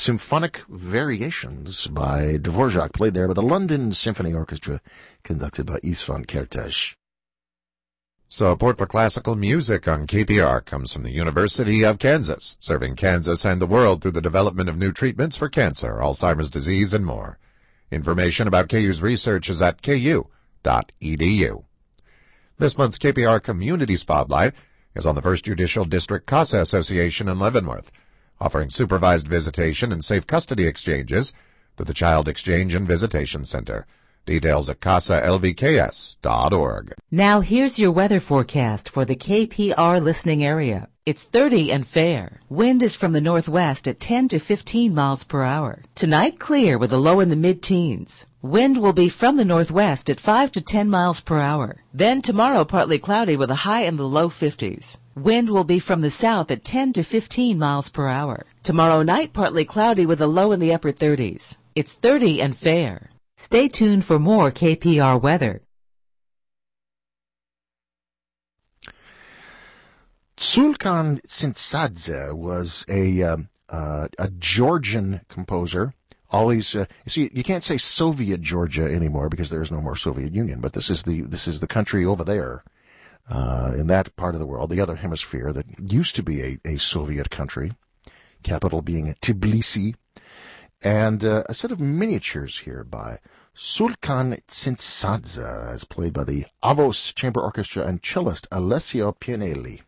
Symphonic Variations by Dvorak, played there by the London Symphony Orchestra, conducted by István Kertész. Support for classical music on KPR comes from the University of Kansas, serving Kansas and the world through the development of new treatments for cancer, Alzheimer's disease, and more. Information about KU's research is at ku.edu. This month's KPR Community Spotlight is on the First Judicial District CASA Association in Leavenworth, offering supervised visitation and safe custody exchanges through the Child Exchange and Visitation Center. Details at casalvks.org. Now here's your weather forecast for the KPR listening area. It's 30 and fair. Wind is from the northwest at 10 to 15 miles per hour. Tonight clear with a low in the mid-teens. Wind will be from the northwest at 5 to 10 miles per hour. Then tomorrow partly cloudy with a high in the low 50s. Wind will be from the south at 10 to 15 miles per hour. Tomorrow night partly cloudy with a low in the upper 30s. It's 30 and fair. Stay tuned for more KPR weather. Tzulkan Tsintsadze was a Georgian composer. Always, see, you can't say Soviet Georgia anymore because there is no more Soviet Union. But this is the country over there, in that part of the world, the other hemisphere that used to be a Soviet country, capital being Tbilisi. And a set of miniatures here by Tzulkan Tsintsadze, as played by the Avos Chamber Orchestra and cellist Alessio Pianelli.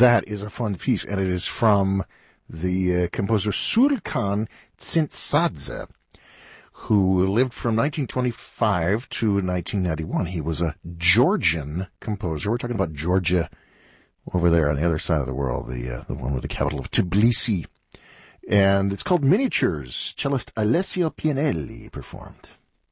That is a fun piece, and it is from the composer Sulkan Tsintsadze, who lived from 1925 to 1991. He was a Georgian composer. We're talking about Georgia over there on the other side of the world, the one with the capital of Tbilisi. And it's called Miniatures. Cellist Alessio Pianelli performed.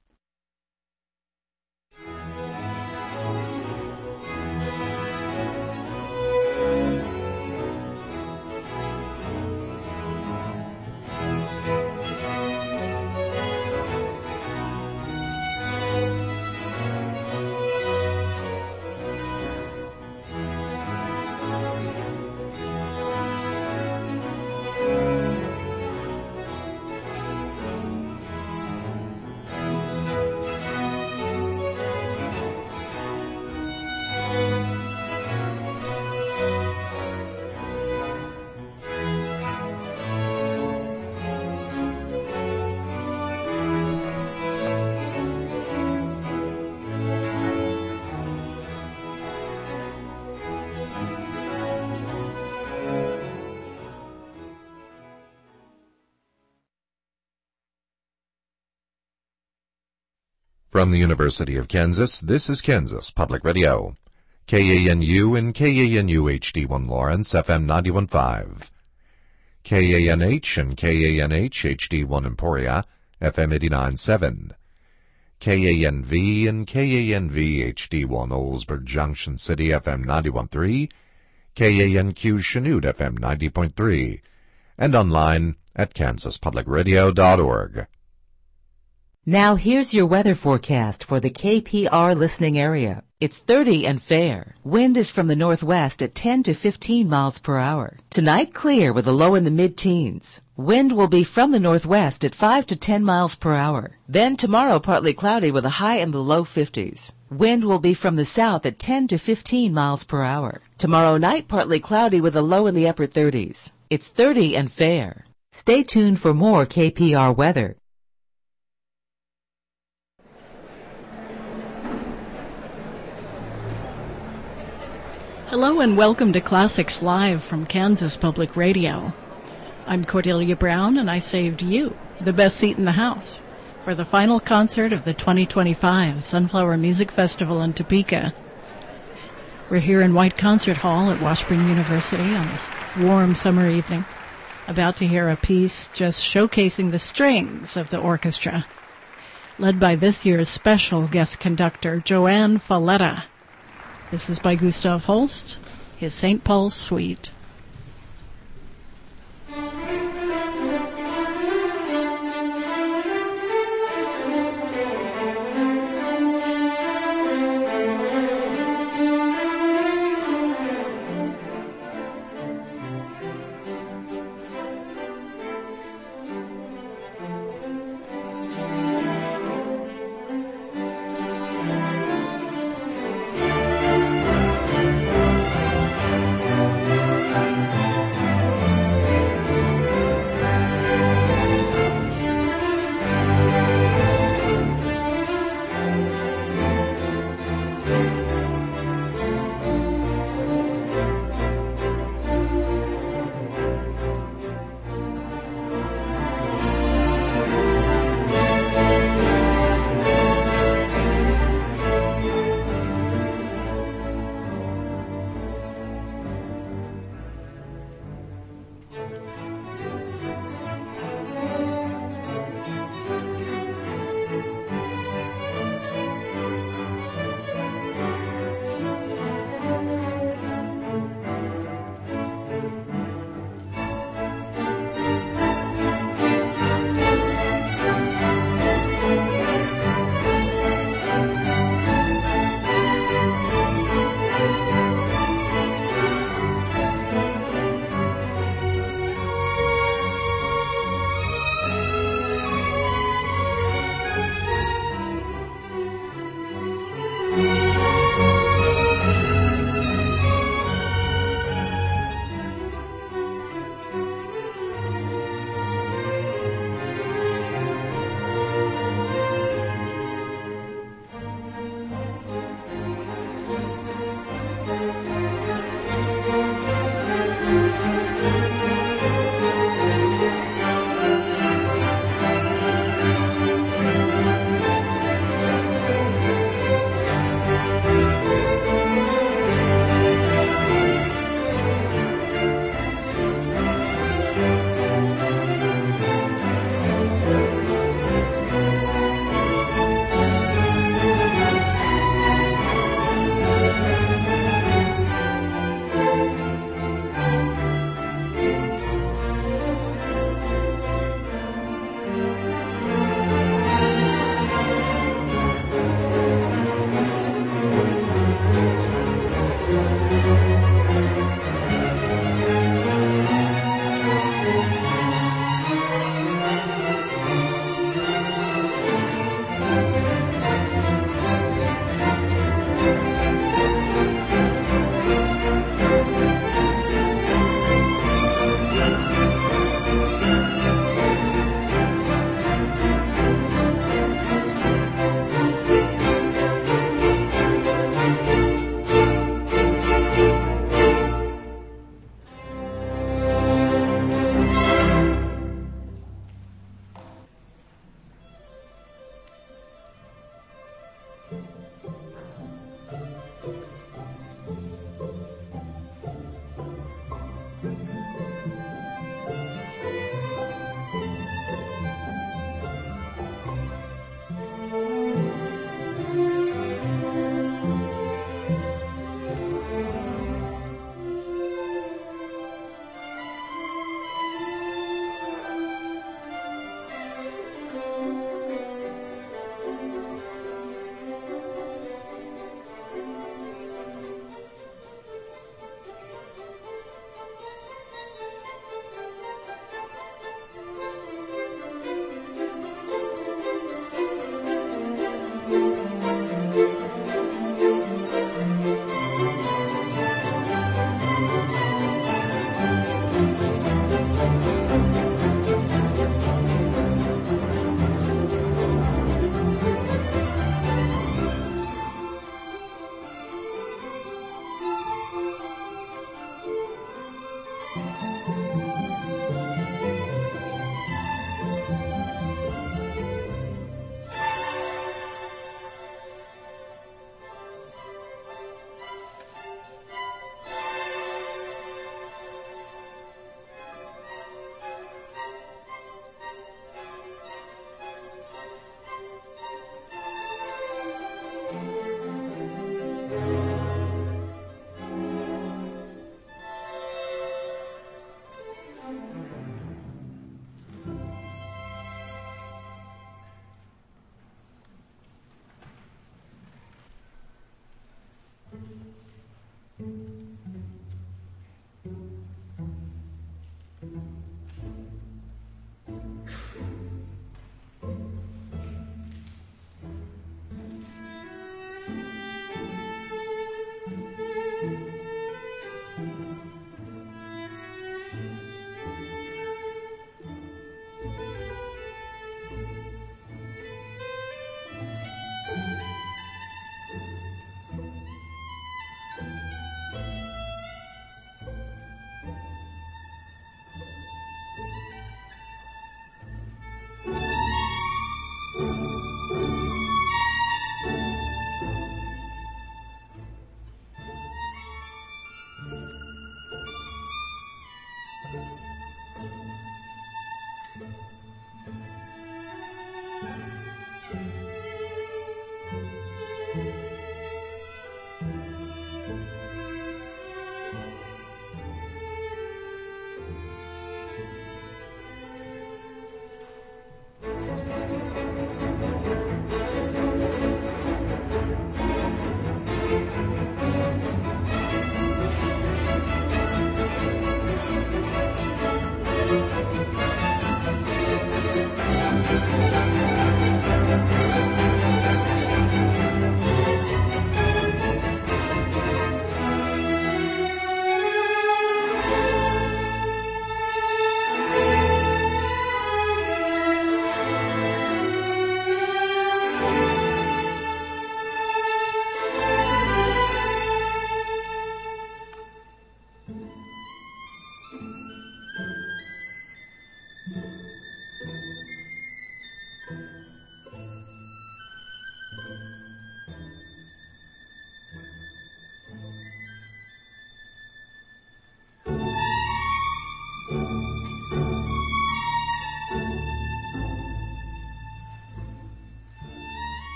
From the University of Kansas, this is Kansas Public Radio. KANU and KANU HD1 Lawrence, FM 91.5. KANH and KANH HD1 Emporia, FM 89.7. KANV and KANV HD1 Oldsburg Junction City, FM 91.3. KANQ Chanute, FM 90.3. And online at kansaspublicradio.org. Now here's your weather forecast for the KPR listening area. It's 30 and fair. Wind is from the northwest at 10 to 15 miles per hour. Tonight clear with a low in the mid-teens. Wind will be from the northwest at 5 to 10 miles per hour. Then tomorrow partly cloudy with a high in the low 50s. Wind will be from the south at 10 to 15 miles per hour. Tomorrow night partly cloudy with a low in the upper 30s. It's 30 and fair. Stay tuned for more KPR weather. Hello and welcome to Classics Live from Kansas Public Radio. I'm Cordelia Brown and I saved you, the best seat in the house, for the final concert of the 2025 Sunflower Music Festival in Topeka. We're here in White Concert Hall at Washburn University on this warm summer evening, about to hear a piece just showcasing the strings of the orchestra, led by this year's special guest conductor, Joanne Falletta. This is by Gustav Holst, his St. Paul's Suite.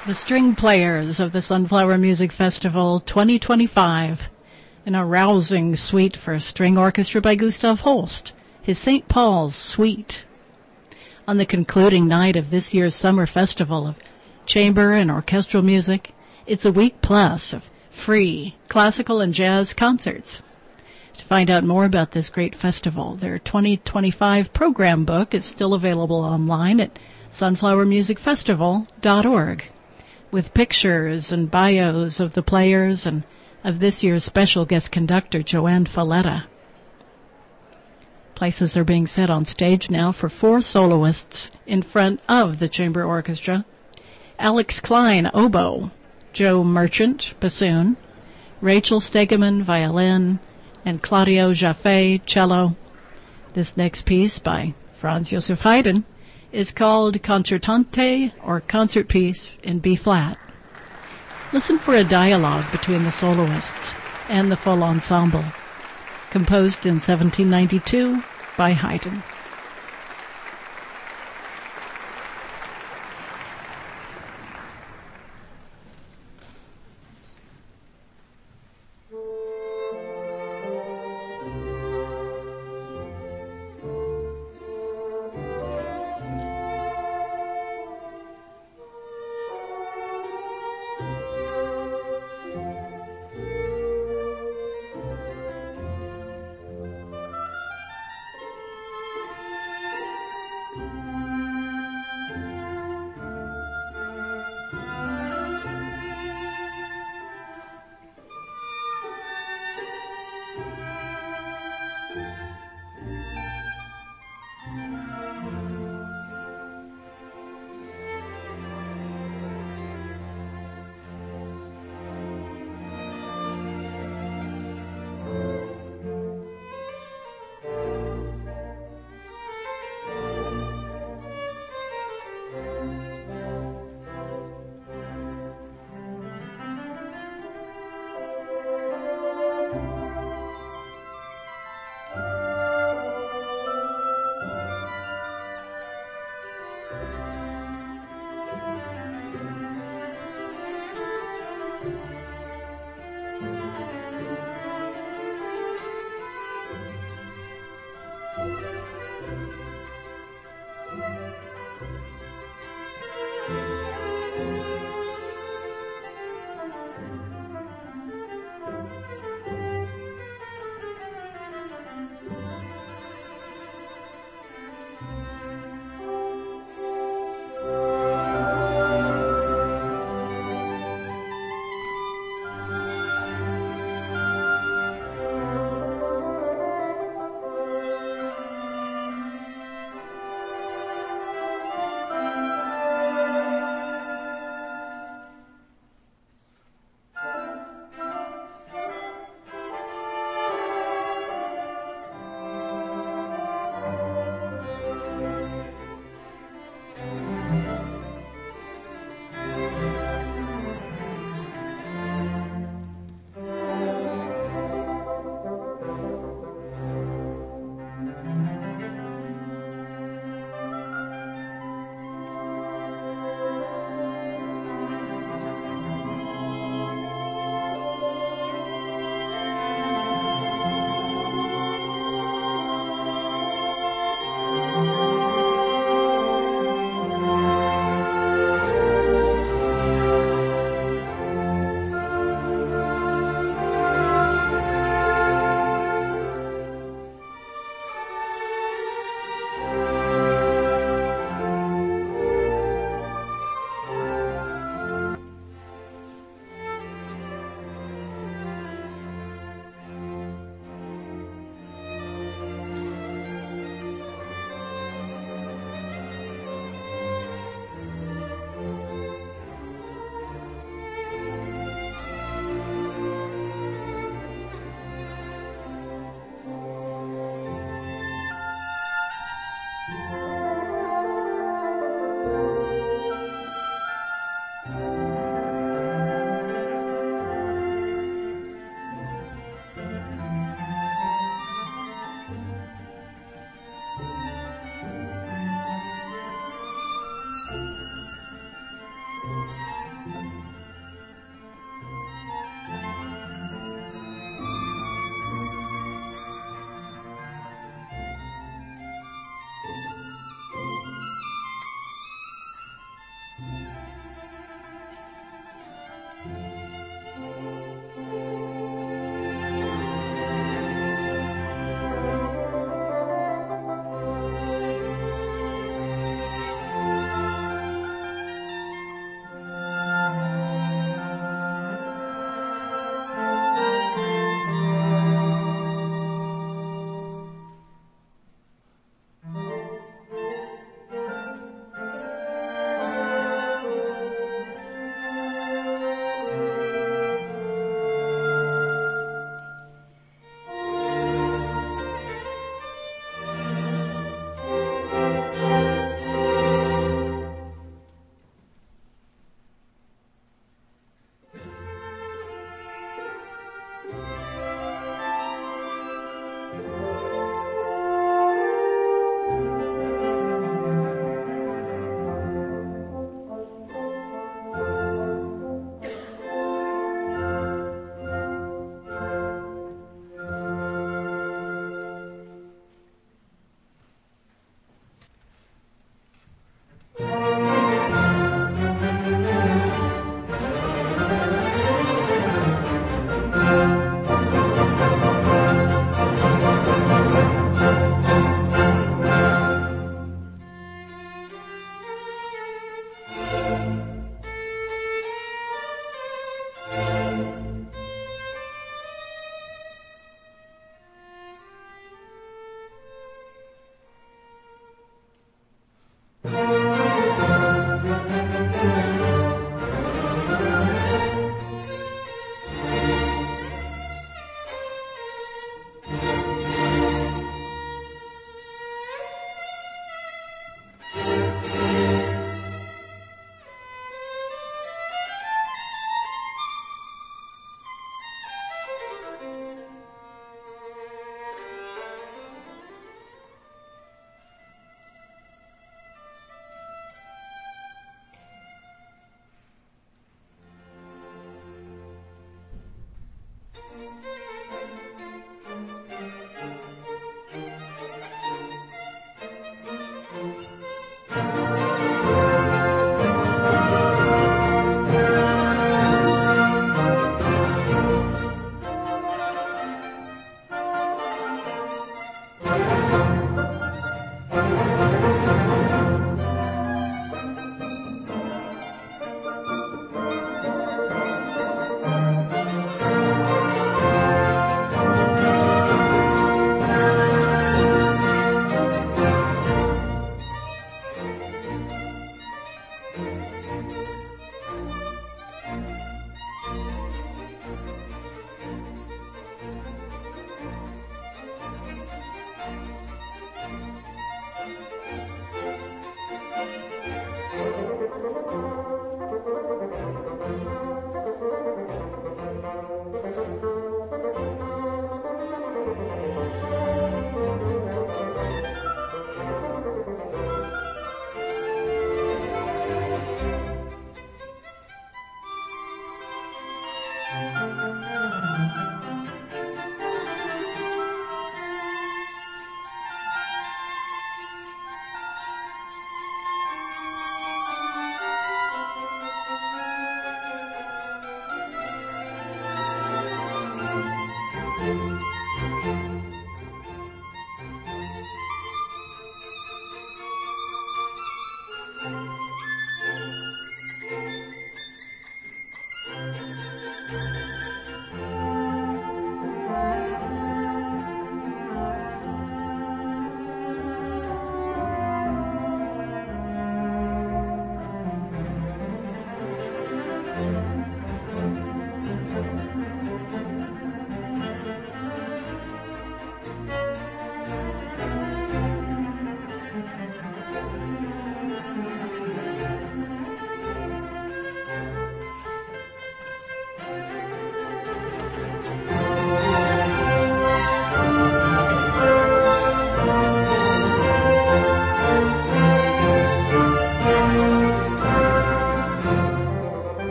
The string players of the Sunflower Music Festival 2025 in a rousing suite for string orchestra by Gustav Holst, his St. Paul's Suite. On the concluding night of this year's summer festival of chamber and orchestral music, it's a week plus of free classical and jazz concerts. To find out more about this great festival, their 2025 program book is still available online at sunflowermusicfestival.org, with pictures and bios of the players and of this year's special guest conductor, Joanne Falletta. Places are being set on stage now for 4 soloists in front of the chamber orchestra: Alex Klein, oboe; Joe Merchant, bassoon; Rachel Stegeman, violin; and Claudio Jaffe, cello. This next piece by Franz Joseph Haydn is called Concertante, or Concert Piece, in B-flat. Listen for a dialogue between the soloists and the full ensemble. Composed in 1792 by Haydn.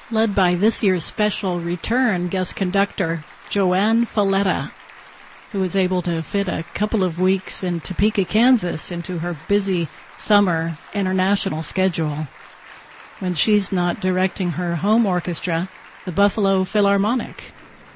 led by this year's special return guest conductor, Joanne Falletta, who was able to fit a couple of weeks in Topeka, Kansas into her busy summer international schedule when she's not directing her home orchestra, the Buffalo Philharmonic.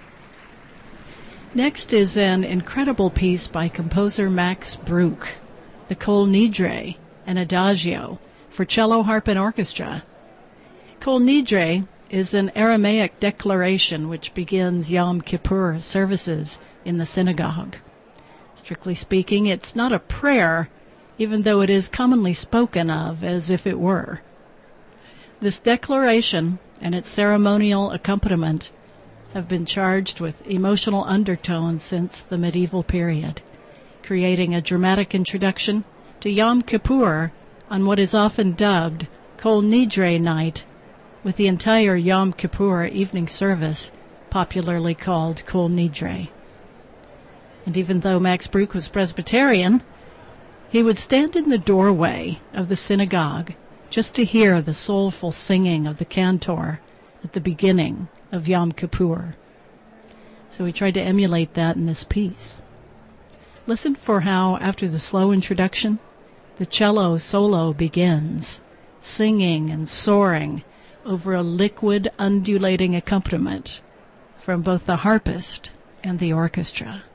Next is an incredible piece by composer Max Bruch, the Kol Nidre, an adagio for cello, harp, and orchestra. Kol Nidre is an Aramaic declaration which begins Yom Kippur services in the synagogue. Strictly speaking, it's not a prayer, even though it is commonly spoken of as if it were. This declaration and its ceremonial accompaniment have been charged with emotional undertones since the medieval period, creating a dramatic introduction to Yom Kippur on what is often dubbed Kol Nidre night, with the entire Yom Kippur evening service popularly called Kol Nidre. And even though Max Bruch was Presbyterian, he would stand in the doorway of the synagogue just to hear the soulful singing of the cantor at the beginning of Yom Kippur. So we tried to emulate that in this piece. Listen for how, after the slow introduction, the cello solo begins, singing and soaring over a liquid, undulating accompaniment from both the harpist and the orchestra.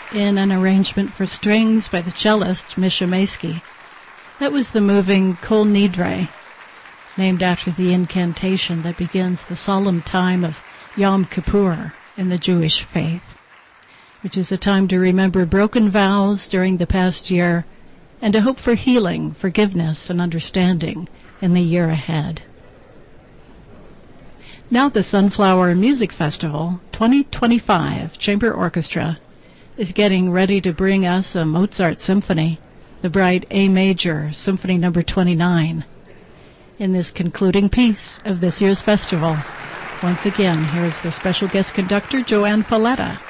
in an arrangement for strings by the cellist Misha Maisky. That was the moving Kol Nidre, named after the incantation that begins the solemn time of Yom Kippur in the Jewish faith, which is a time to remember broken vows during the past year and to hope for healing, forgiveness, and understanding in the year ahead. Now the Sunflower Music Festival 2025 Chamber Orchestra is getting ready to bring us a Mozart symphony, the bright A Major Symphony No. 29, in this concluding piece of this year's festival. Once again, here is the special guest conductor, Joanne Falletta.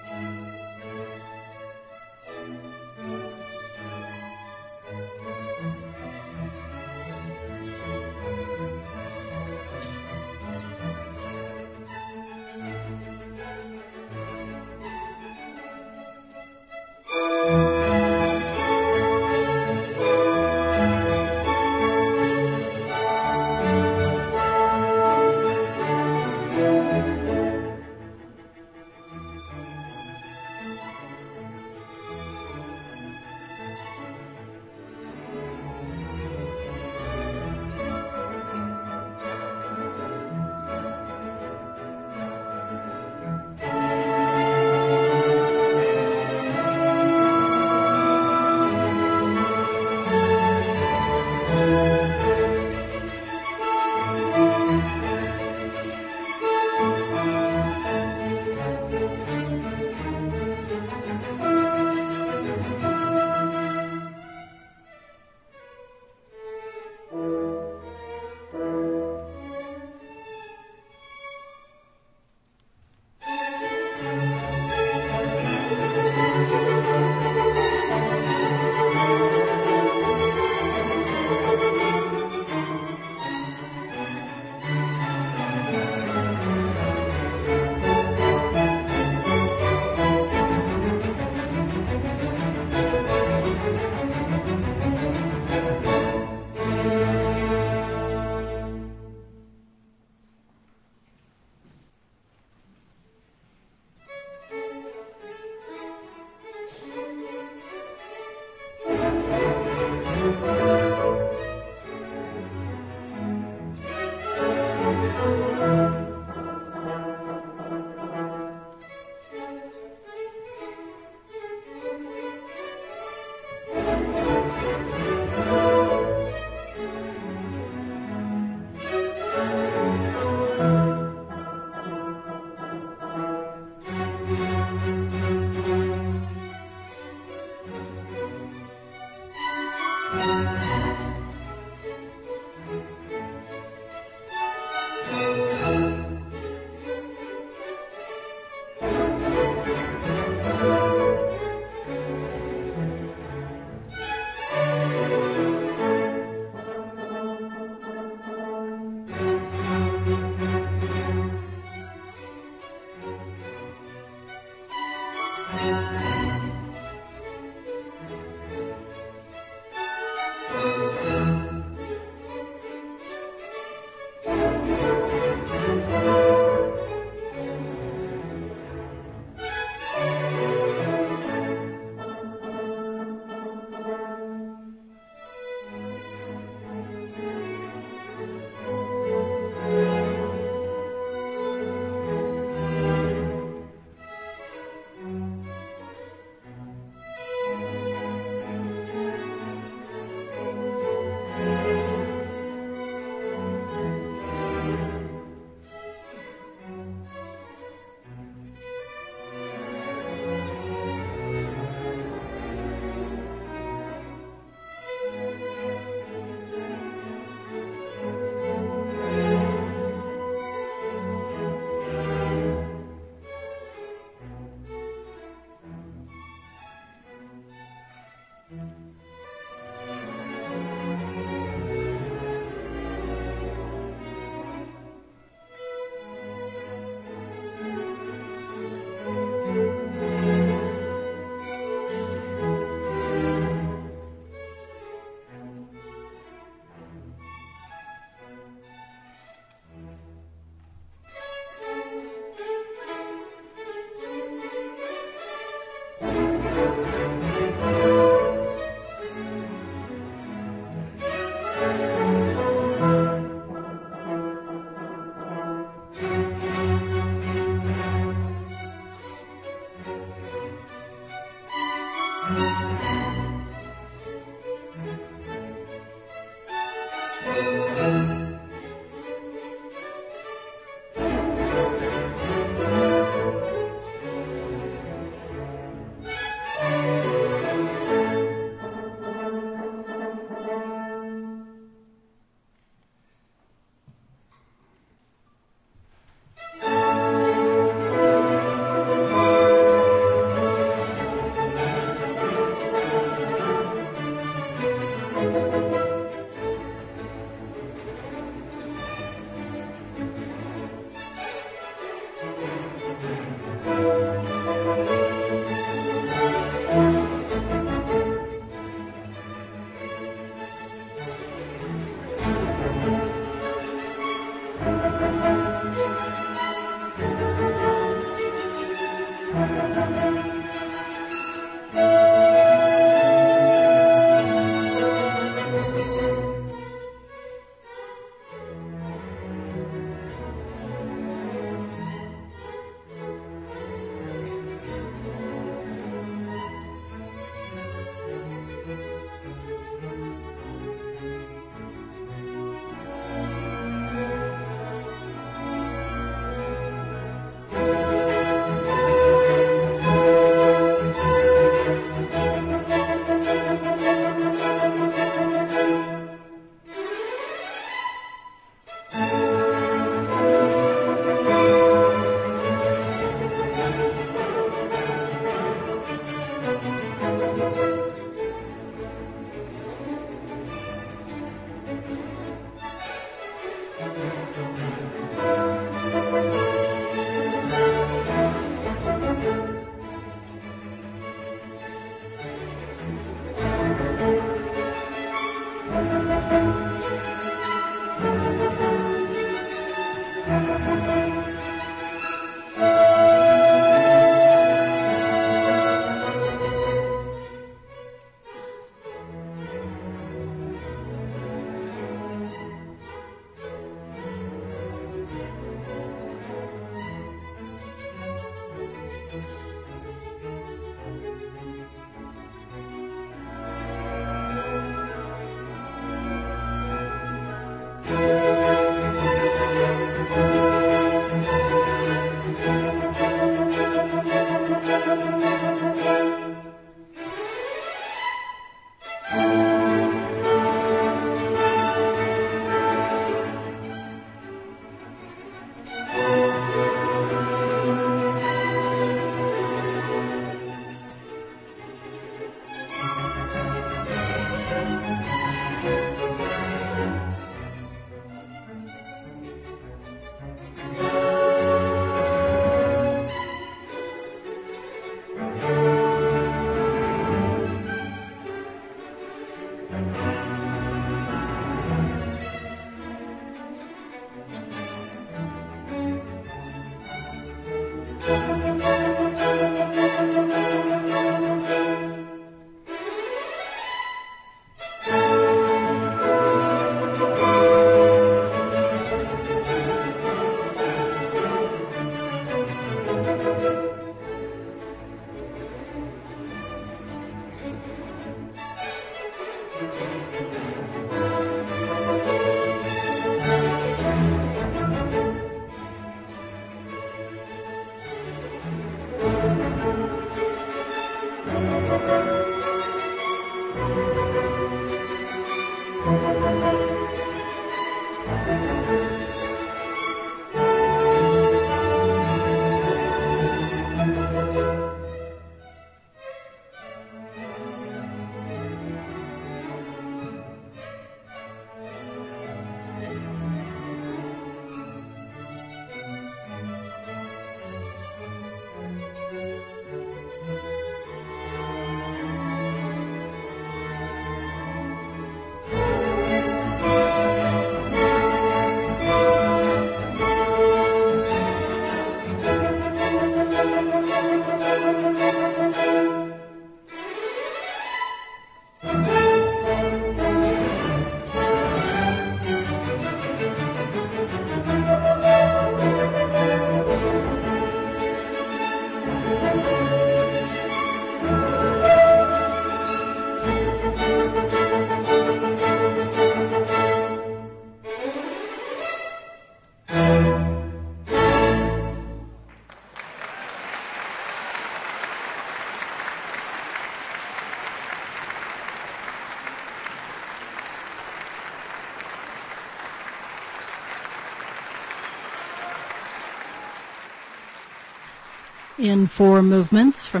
In 4 movements from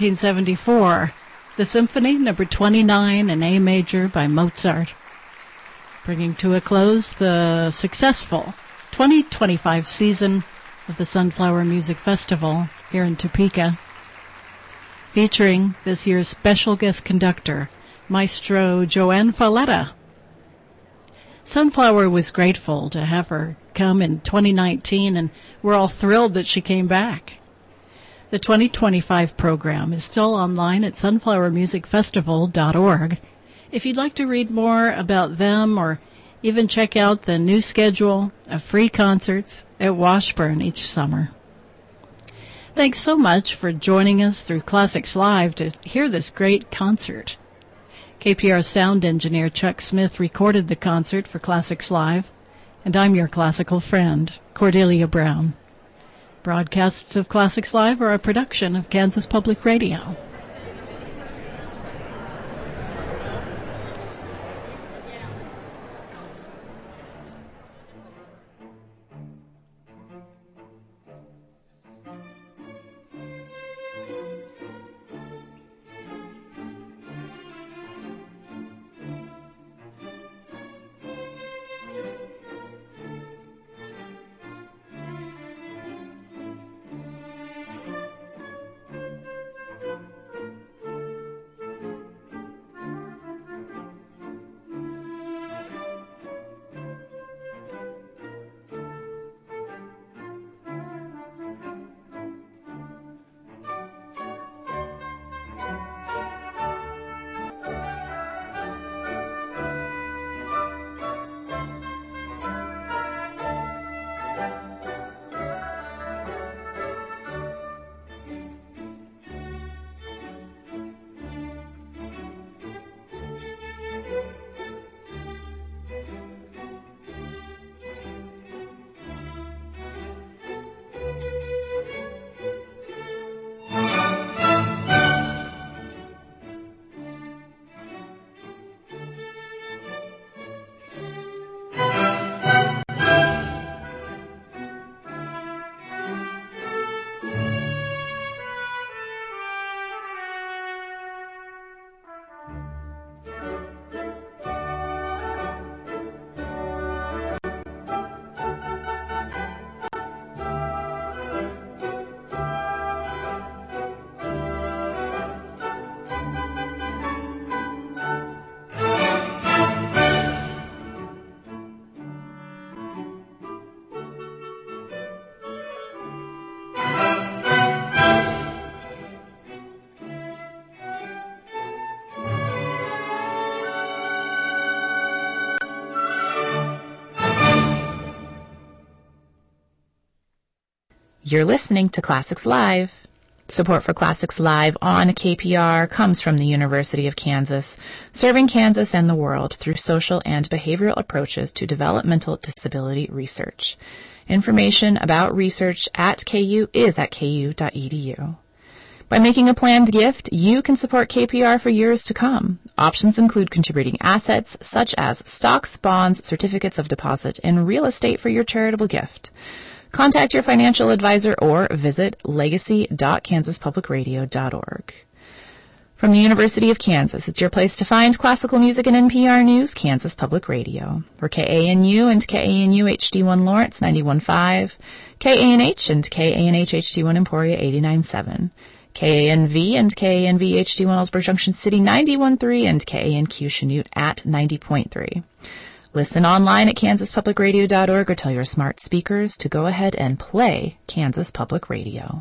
1774, the Symphony No. 29 in A major by Mozart, bringing to a close the successful 2025 season of the Sunflower Music Festival here in Topeka, featuring this year's special guest conductor, Maestro Joanne Falletta. Sunflower was grateful to have her come in 2019, and we're all thrilled that she came back. The 2025 program is still online at sunflowermusicfestival.org. If you'd like to read more about them or even check out the new schedule of free concerts at Washburn each summer. Thanks so much for joining us through Classics Live to hear this great concert. KPR sound engineer Chuck Smith recorded the concert for Classics Live, and I'm your classical friend, Cordelia Brown. Broadcasts of Classics Live are a production of Kansas Public Radio. You're listening to Classics Live. Support for Classics Live on KPR comes from the University of Kansas, serving Kansas and the world through social and behavioral approaches to developmental disability research. Information about research at KU is at ku.edu. By making a planned gift, you can support KPR for years to come. Options include contributing assets such as stocks, bonds, certificates of deposit, and real estate for your charitable gift. Contact your financial advisor or visit legacy.kansaspublicradio.org. From the University of Kansas, it's your place to find classical music and NPR News, Kansas Public Radio. We're KANU and KANU HD1 Lawrence 91.5, KANH and KANH HD1 Emporia 89.7. KANV and KANV HD1 Ellsberg Junction City 91.3 and KANQ Chanute at 90.3. Listen online at kansaspublicradio.org or tell your smart speakers to go ahead and play Kansas Public Radio.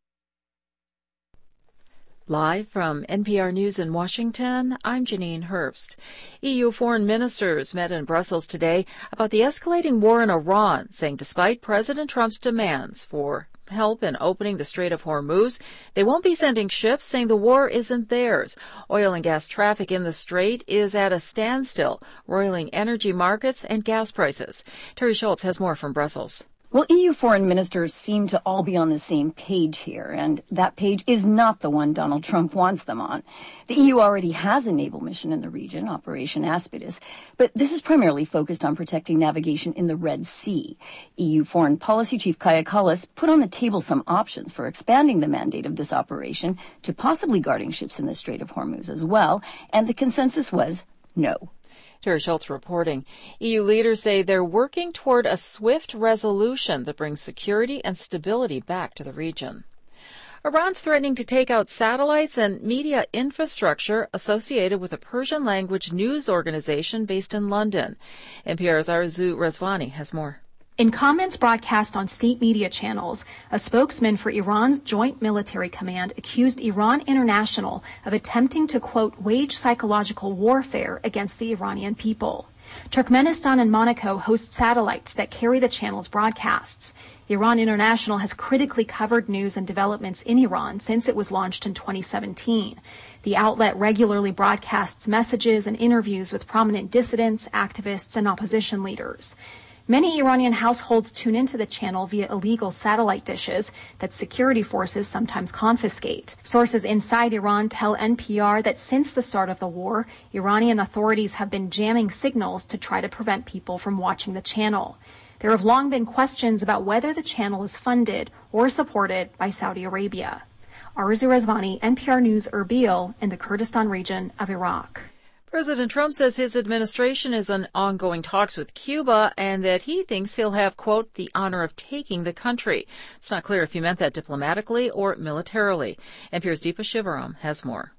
Live from NPR News in Washington, I'm Janine Herbst. EU foreign ministers met in Brussels today about the escalating war in Iran, saying despite President Trump's demands for help in opening the Strait of Hormuz, they won't be sending ships, saying the war isn't theirs. Oil and gas traffic in the strait is at a standstill, roiling energy markets and gas prices. Terry Schultz has more from Brussels. Well, EU foreign ministers seem to all be on the same page here, and that page is not the one Donald Trump wants them on. The EU already has a naval mission in the region, Operation Aspidus, but this is primarily focused on protecting navigation in the Red Sea. EU Foreign Policy Chief Kaja Kallas put on the table some options for expanding the mandate of this operation to possibly guarding ships in the Strait of Hormuz as well, and the consensus was no. Terry Schultz reporting. EU leaders say they're working toward a swift resolution that brings security and stability back to the region. Iran's threatening to take out satellites and media infrastructure associated with a Persian-language news organization based in London. NPR's Arzu Rezvani has more. In comments broadcast on state media channels, a spokesman for Iran's Joint Military Command accused Iran International of attempting to, quote, wage psychological warfare against the Iranian people. Turkmenistan and Monaco host satellites that carry the channel's broadcasts. Iran International has critically covered news and developments in Iran since it was launched in 2017. The outlet regularly broadcasts messages and interviews with prominent dissidents, activists, and opposition leaders. Many Iranian households tune into the channel via illegal satellite dishes that security forces sometimes confiscate. Sources inside Iran tell NPR that since the start of the war, Iranian authorities have been jamming signals to try to prevent people from watching the channel. There have long been questions about whether the channel is funded or supported by Saudi Arabia. Arzu Rezvani, NPR News, Erbil, in the Kurdistan region of Iraq. President Trump says his administration is in ongoing talks with Cuba and that he thinks he'll have, quote, the honor of taking the country. It's not clear if he meant that diplomatically or militarily. NPR's Deepa Shivaram has more.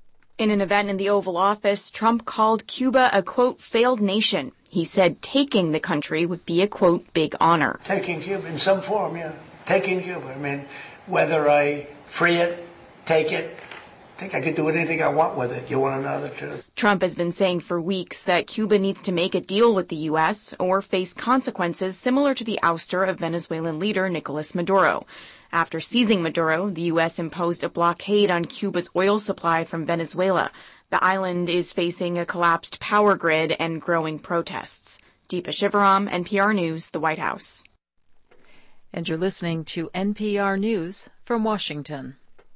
In an event in the Oval Office, Trump called Cuba a, quote, failed nation. He said taking the country would be a, quote, big honor. Taking Cuba in some form, yeah. Taking Cuba. I mean, whether I free it, take it, I think I could do anything I want with it. You want to know the truth? Trump has been saying for weeks that Cuba needs to make a deal with the U.S. or face consequences similar to the ouster of Venezuelan leader Nicolas Maduro. After seizing Maduro, the U.S. imposed a blockade on Cuba's oil supply from Venezuela. The island is facing a collapsed power grid and growing protests. Deepa Shivaram, NPR News, the White House. And you're listening to NPR News from Washington.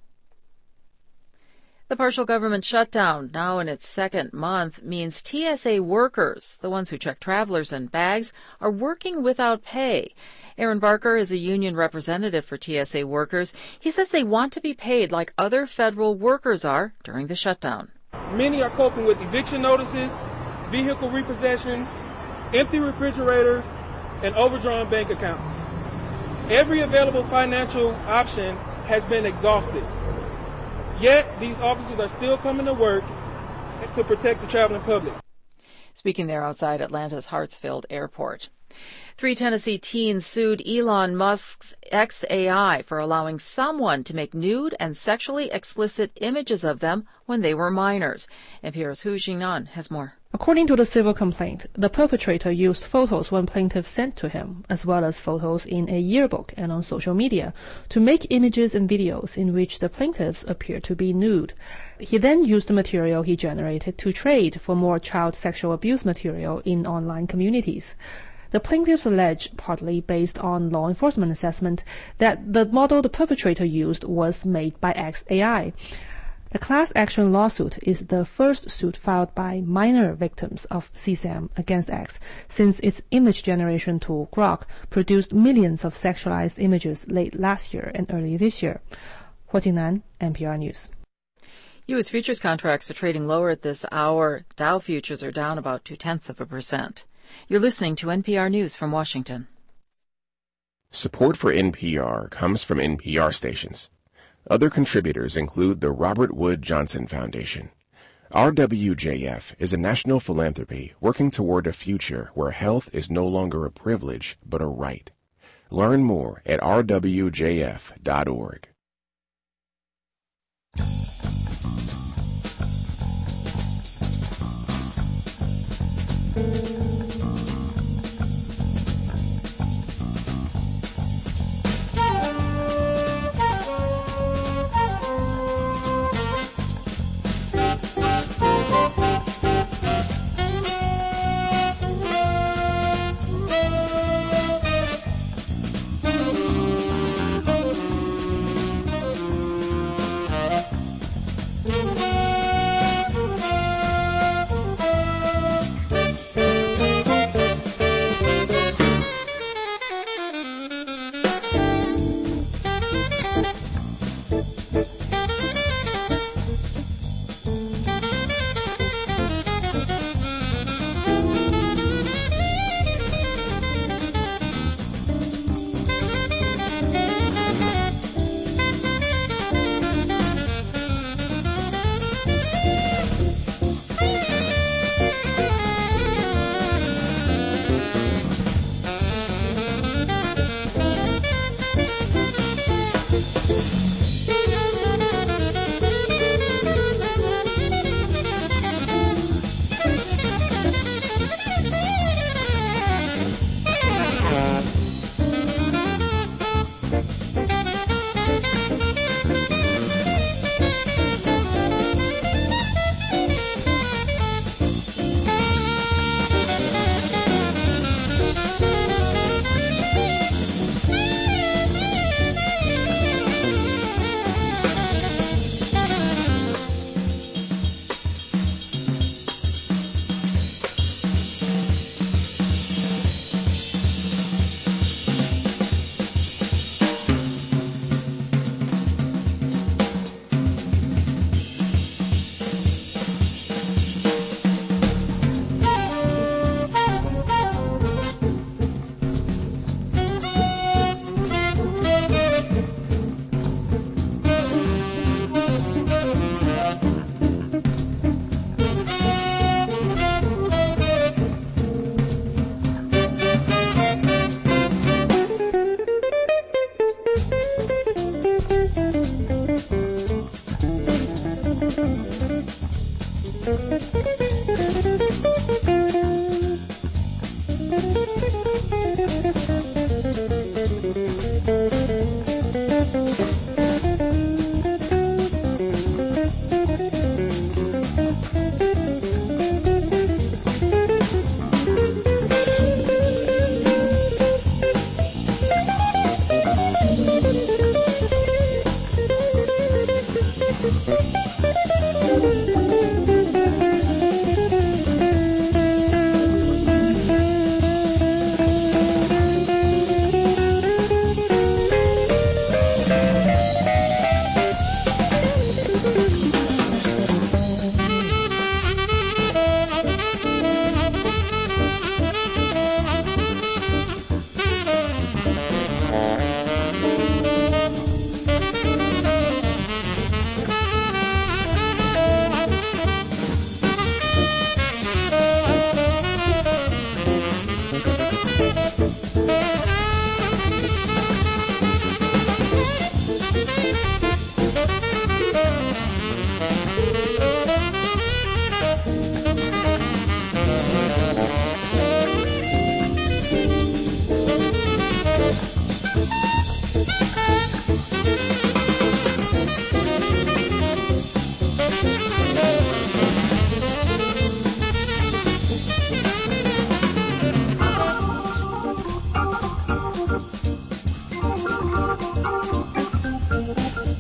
The partial government shutdown, now in its second month, means TSA workers, the ones who check travelers and bags, are working without pay. Aaron Barker is a union representative for TSA workers. He says they want to be paid like other federal workers are during the shutdown. Many are coping with eviction notices, vehicle repossessions, empty refrigerators, and overdrawn bank accounts. Every available financial option has been exhausted. Yet, these officers are still coming to work to protect the traveling public. Speaking there outside Atlanta's Hartsfield Airport. 3 Tennessee teens sued Elon Musk's xAI for allowing someone to make nude and sexually explicit images of them when they were minors. NPR's Hu Jingnan has more. According to the civil complaint, the perpetrator used photos one plaintiff sent to him, as well as photos in a yearbook and on social media, to make images and videos in which the plaintiffs appear to be nude. He then used the material he generated to trade for more child sexual abuse material in online communities. The plaintiffs allege, partly based on law enforcement assessment, that the model the perpetrator used was made by xAI. The class action lawsuit is the first suit filed by minor victims of CSAM against X, since its image generation tool, Grok, produced millions of sexualized images late last year and early this year. Hua Jingnan, NPR News. U.S. futures contracts are trading lower at this hour. Dow futures are down about 0.2%. You're listening to NPR News from Washington. Support for NPR comes from NPR stations. Other contributors include the Robert Wood Johnson Foundation. RWJF is a national philanthropy working toward a future where health is no longer a privilege but a right. Learn more at rwjf.org.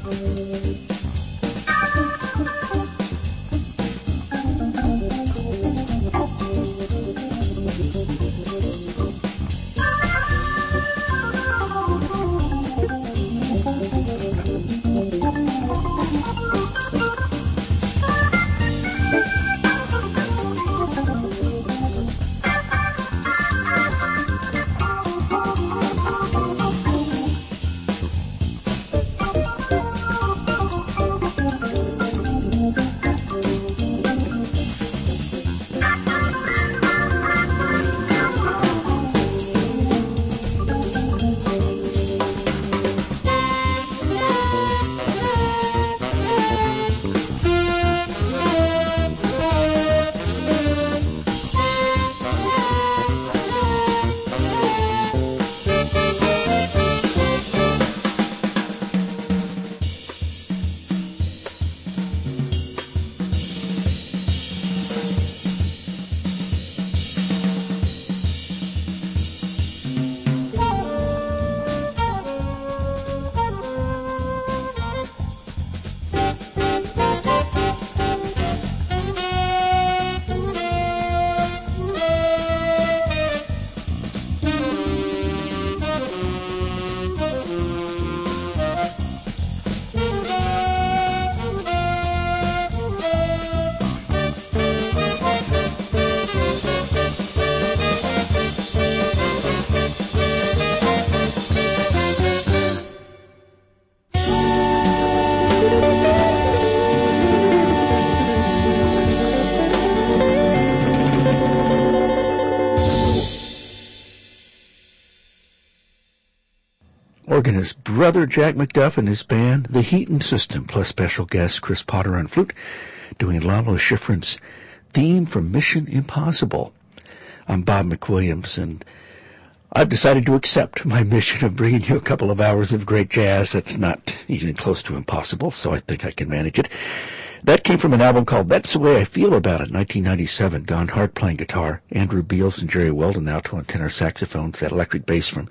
Organist brother Jack McDuff and his band, The Heaton System, plus special guest Chris Potter on flute, doing Lalo Schifrin's theme from Mission Impossible. I'm Bob McWilliams, and I've decided to accept my mission of bringing you a couple of hours of great jazz. That's not even close to impossible, so I think I can manage it. That came from an album called That's the Way I Feel About It, 1997. Don Hart playing guitar, Andrew Beals and Jerry Weldon alto and tenor saxophones, that electric bass from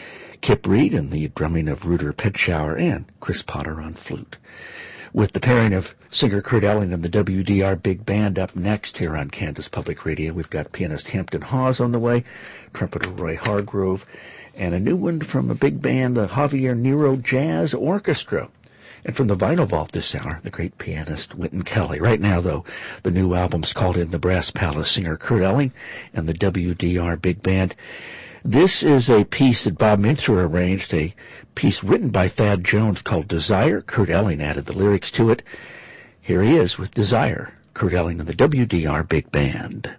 Kip Reed, and the drumming of Ruder Pedschower, and Chris Potter on flute. With the pairing of singer Kurt Elling and the WDR Big Band up next here on Kansas Public Radio, we've got pianist Hampton Hawes on the way, trumpeter Roy Hargrove, and a new one from a big band, the Javier Nero Jazz Orchestra. And from the Vinyl Vault this hour, the great pianist Wynton Kelly. Right now, though, the new album's called In the Brass Palace, singer Kurt Elling and the WDR Big Band. This is a piece that Bob Mintzer arranged, a piece written by Thad Jones called Desire. Kurt Elling added the lyrics to it. Here he is with Desire, Kurt Elling and the WDR Big Band.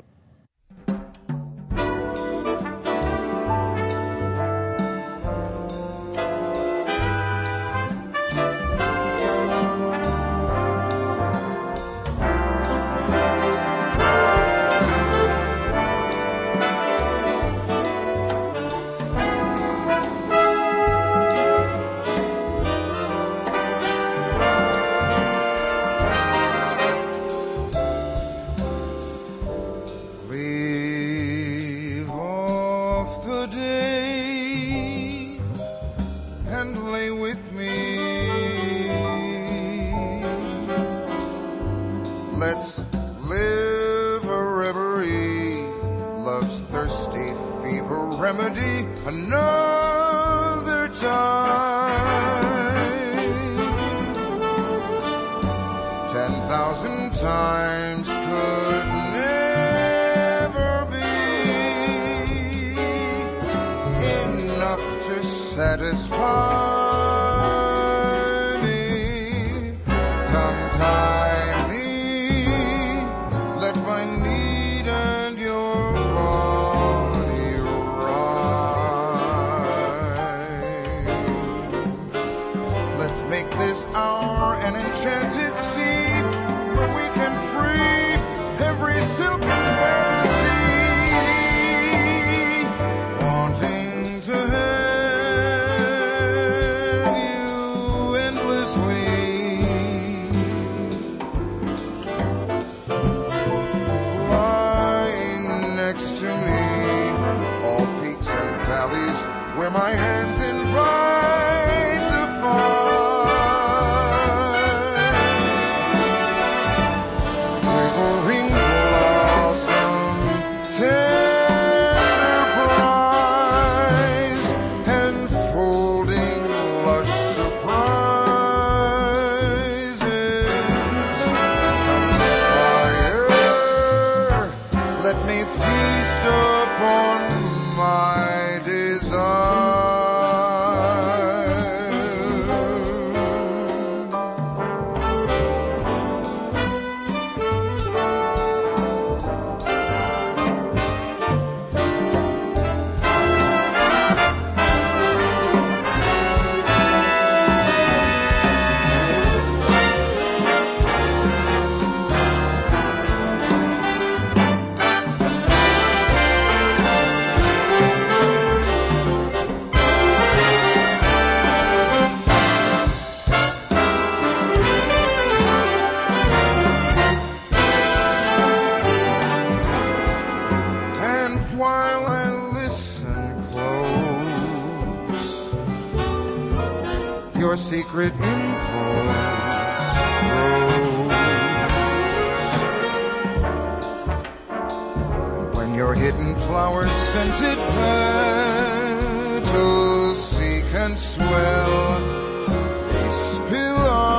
Where my hands invite the fire. secret impulse grows. When your hidden flower scented petals seek and swell, they spill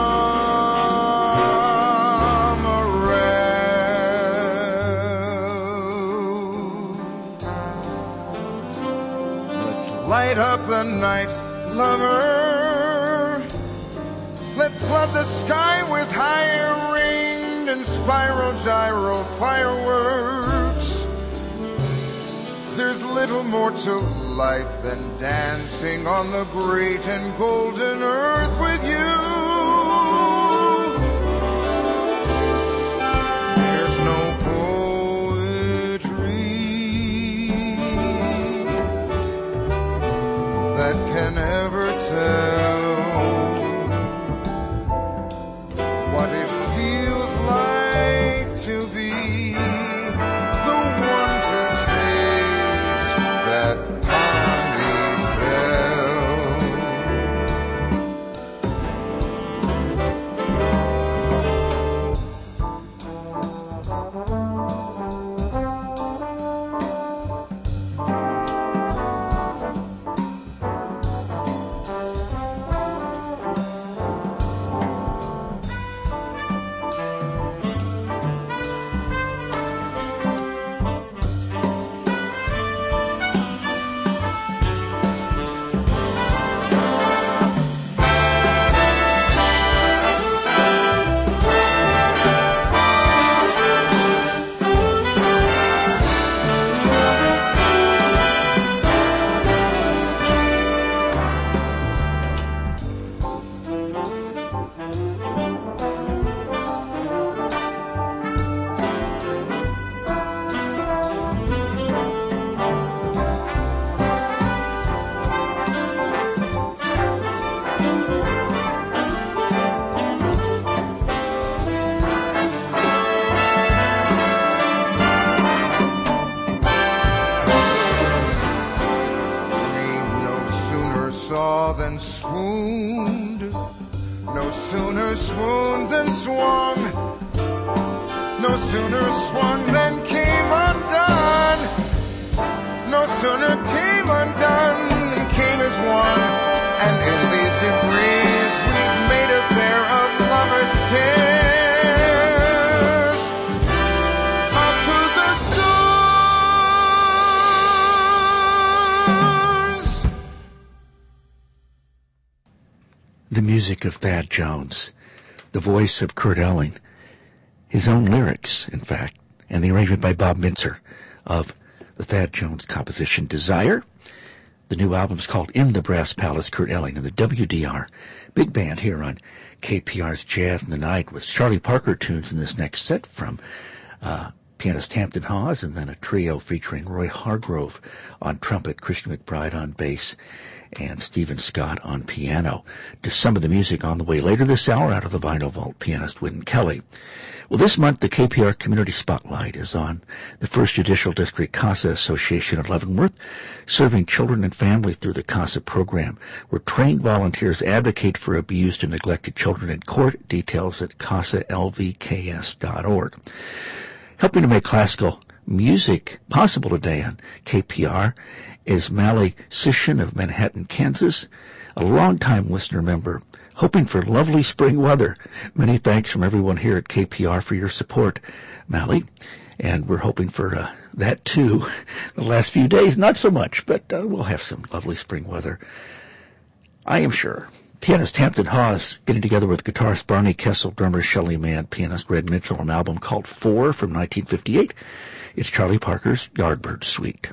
light up the night, lover. Let's flood the sky with higher ringed and spiral gyro fireworks. There's little more to life than dancing on the great and golden earth with you. There's no that can ever tell what it feels like to be the one to taste that honey than swooned, no sooner swooned than swung, no sooner swung than came undone, no sooner came undone than came as one, and in these embraces we've made a pair of lovers' stairs up to the stars. The music of Thad Jones, the voice of Kurt Elling, his own lyrics, in fact, and the arrangement by Bob Mintzer of the Thad Jones composition Desire. The new album's called In the Brass Palace, Kurt Elling and the WDR Big Band here on KPR's Jazz in the Night, with Charlie Parker tunes in this next set from pianist Hampton Hawes, and then a trio featuring Roy Hargrove on trumpet, Christian McBride on bass, and Stephen Scott on piano. To some of the music on the way later this hour out of the Vinyl Vault, pianist Wynton Kelly. Well, this month the KPR Community Spotlight is on the 1st Judicial District CASA Association at Leavenworth, serving children and family through the CASA program, where trained volunteers advocate for abused and neglected children in court. Details at casalvks.org. Helping to make classical music possible today on KPR is Mally Sishin of Manhattan, Kansas, a longtime listener member, hoping for lovely spring weather. Many thanks from everyone here at KPR for your support, Mally, and we're hoping for that too. The last few days, not so much, but we'll have some lovely spring weather, I am sure. Pianist Hampton Hawes getting together with guitarist Barney Kessel, drummer Shelley Mann, pianist Red Mitchell, an album called Four from 1958. It's Charlie Parker's Yardbird Suite.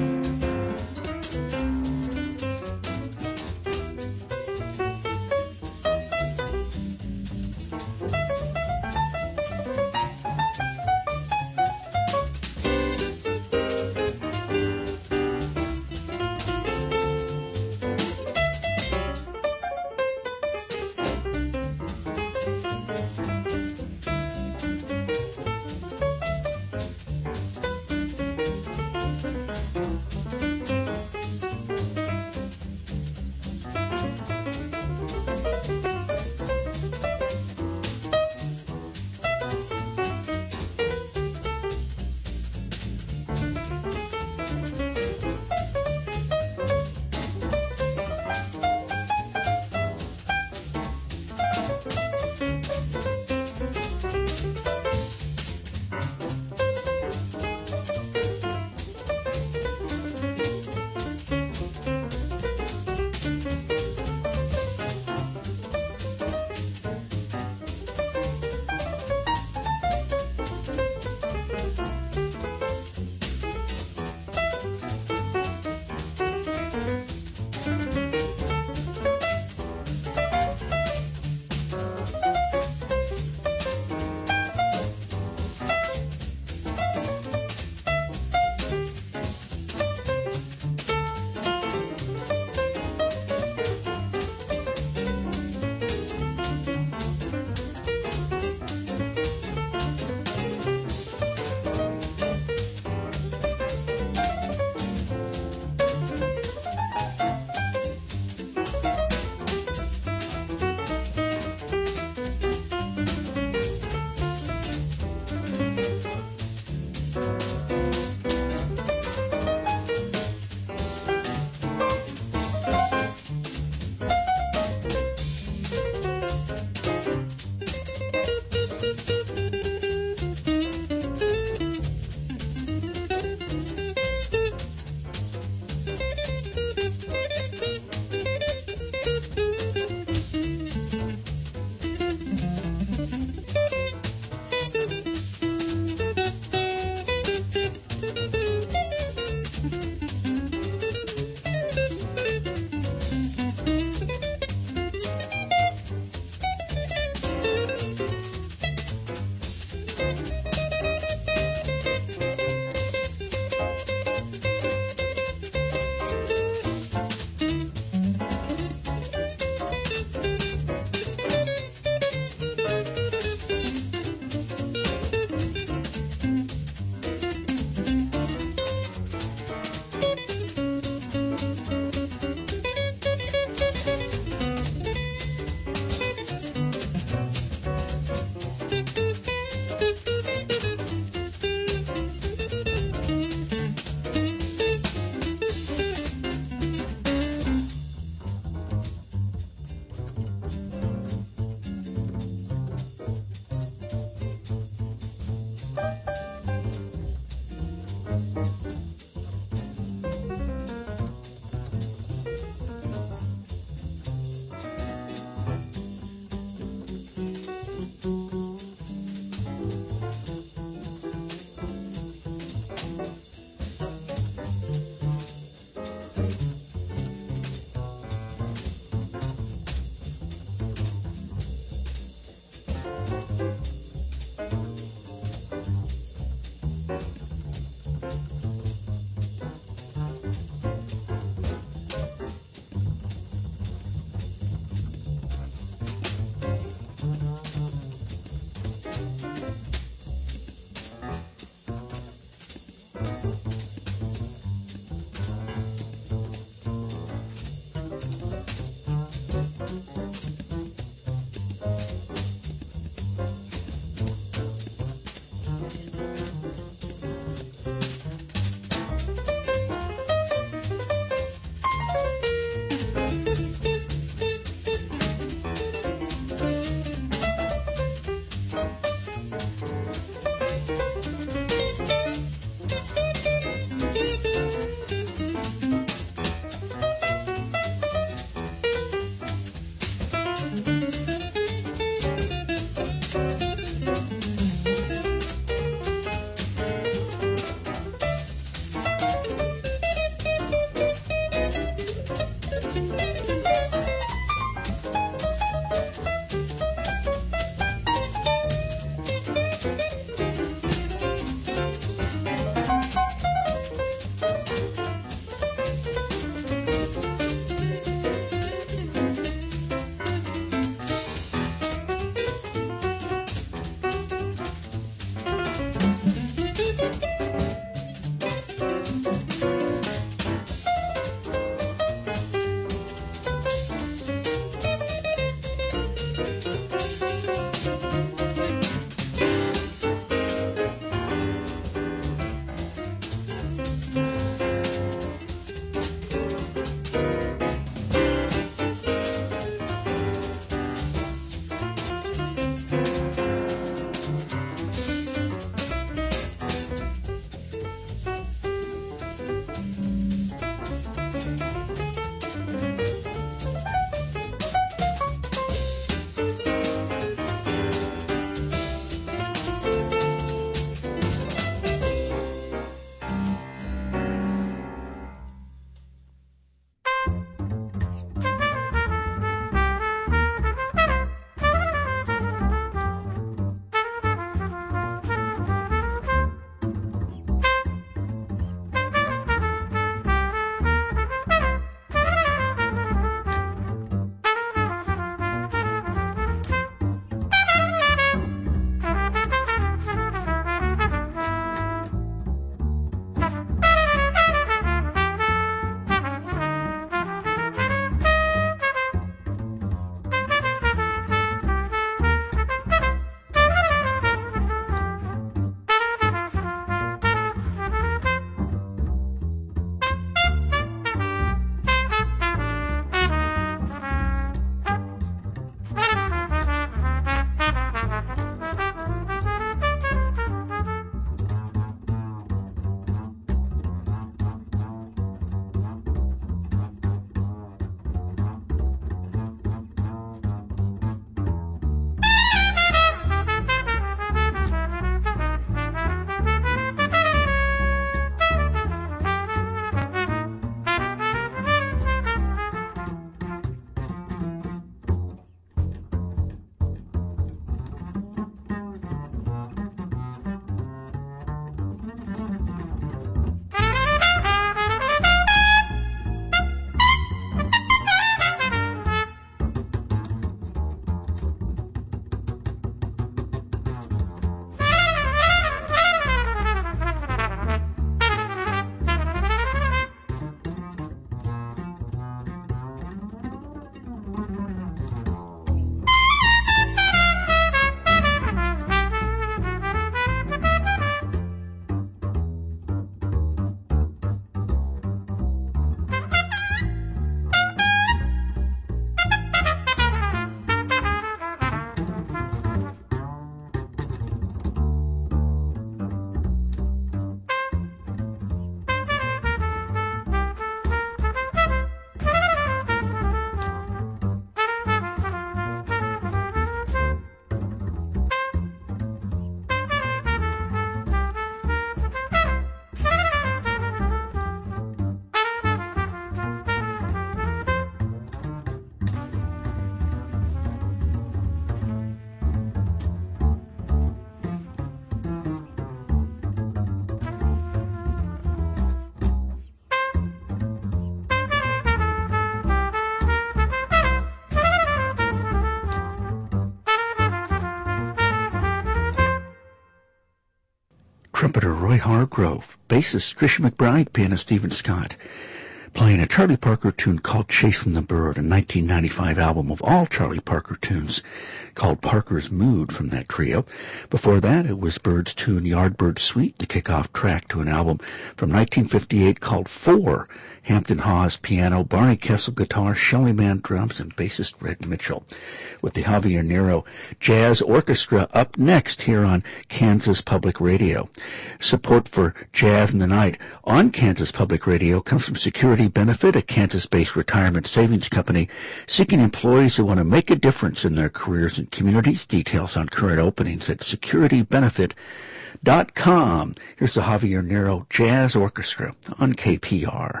trumpeter Roy Hargrove, bassist Trisha McBride, pianist Stephen Scott, playing a Charlie Parker tune called Chasing the Bird, a 1995 album of all Charlie Parker tunes called Parker's Mood from that trio. Before that, it was Bird's tune Yardbird Suite, the kickoff track to an album from 1958 called Four, Hampton Hawes piano, Barney Kessel guitar, Shelly Manne drums, and bassist Red Mitchell. With the Javier Nero Jazz Orchestra up next here on Kansas Public Radio. Support for Jazz in the Night on Kansas Public Radio comes from Security Benefit, a Kansas-based retirement savings company seeking employees who want to make a difference in their careers and communities. Details on current openings at securitybenefit.com. Here's the Javier Nero Jazz Orchestra on KPR.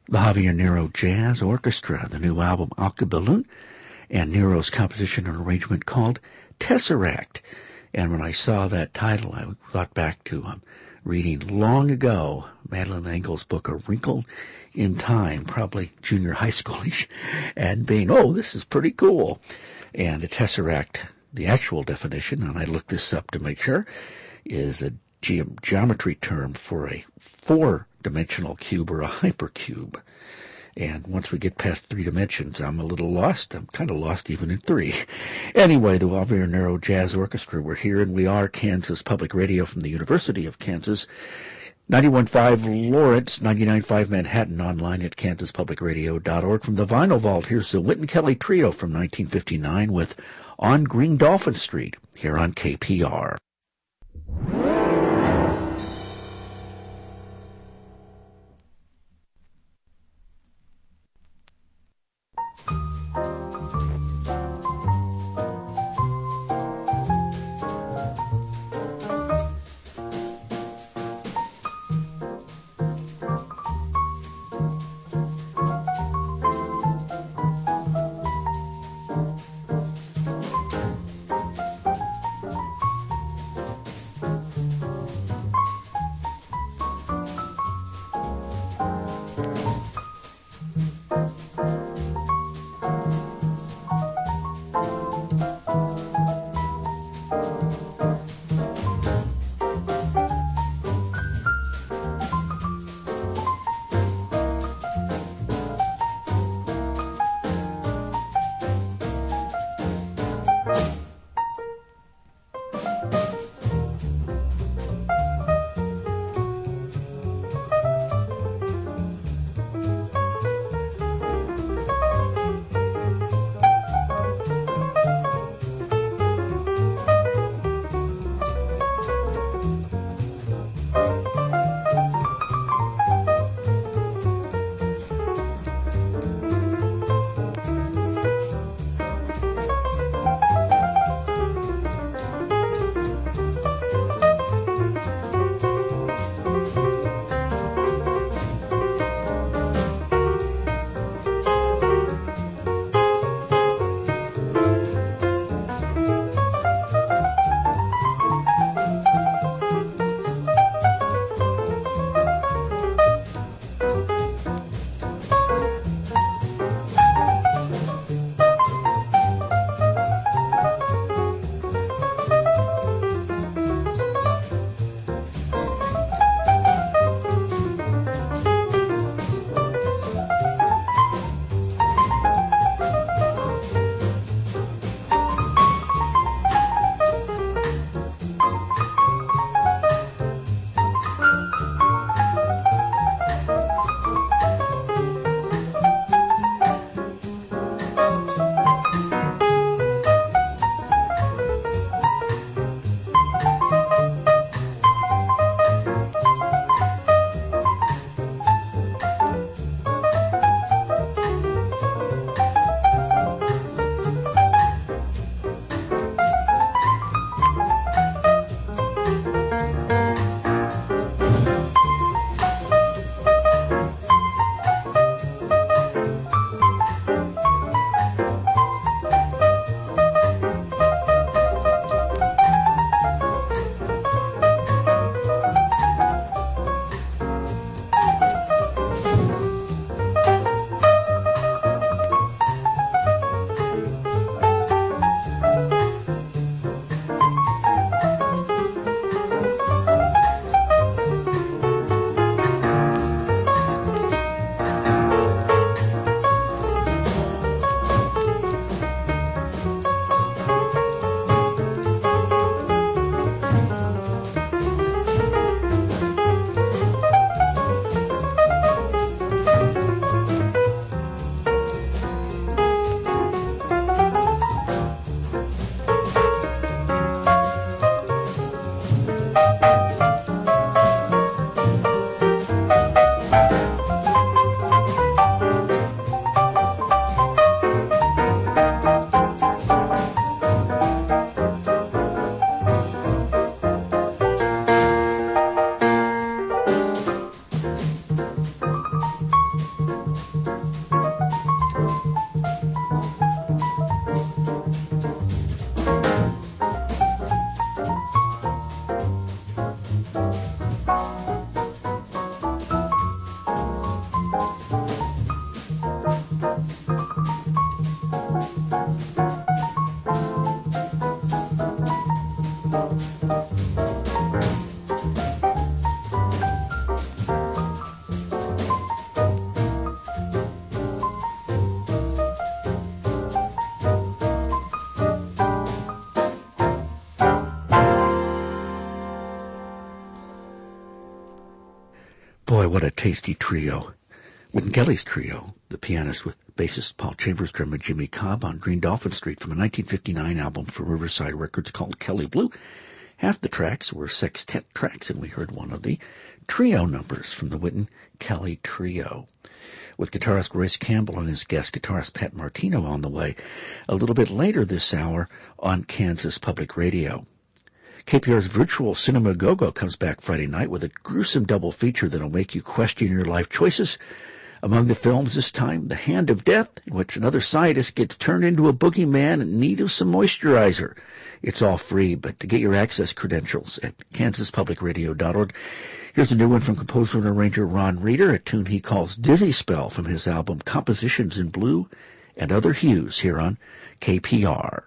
the Javier Nero Jazz Orchestra, the new album Alkeballoon, and Nero's composition and arrangement called Tesseract. And when I saw that title, I thought back to reading long ago Madeleine L'Engle's book, A Wrinkle in Time, probably junior high schoolish, and being, this is pretty cool. And a tesseract, the actual definition, and I looked this up to make sure, is a geometry term for a four-dimensional cube or a hypercube. And once we get past 3 dimensions, I'm a little lost. I'm kind of lost even in 3. Anyway, the Javier Nero Jazz Orchestra, we're here, and we are Kansas Public Radio from the University of Kansas. 91.5 Lawrence, 99.5 Manhattan, online at kansaspublicradio.org. From the Vinyl Vault, here's the Wynton Kelly Trio from 1959 with On Green Dolphin Street, here on KPR. what a tasty trio. Wynton Kelly's Trio, the pianist with bassist Paul Chambers, drummer Jimmy Cobb on Green Dolphin Street from a 1959 album from Riverside Records called Kelly Blue. Half the tracks were sextet tracks, and we heard one of the trio numbers from the Wynton Kelly Trio, with guitarist Royce Campbell and his guest guitarist Pat Martino on the way a little bit later this hour on Kansas Public Radio. KPR's Virtual Cinema Go-Go comes back Friday night with a gruesome double feature that'll make you question your life choices. Among the films this time, The Hand of Death, in which another scientist gets turned into a boogeyman in need of some moisturizer. It's all free, but to get your access credentials at kansaspublicradio.org. Here's a new one from composer and arranger Ron Reeder, a tune he calls Dizzy Spell from his album Compositions in Blue and Other Hues here on KPR.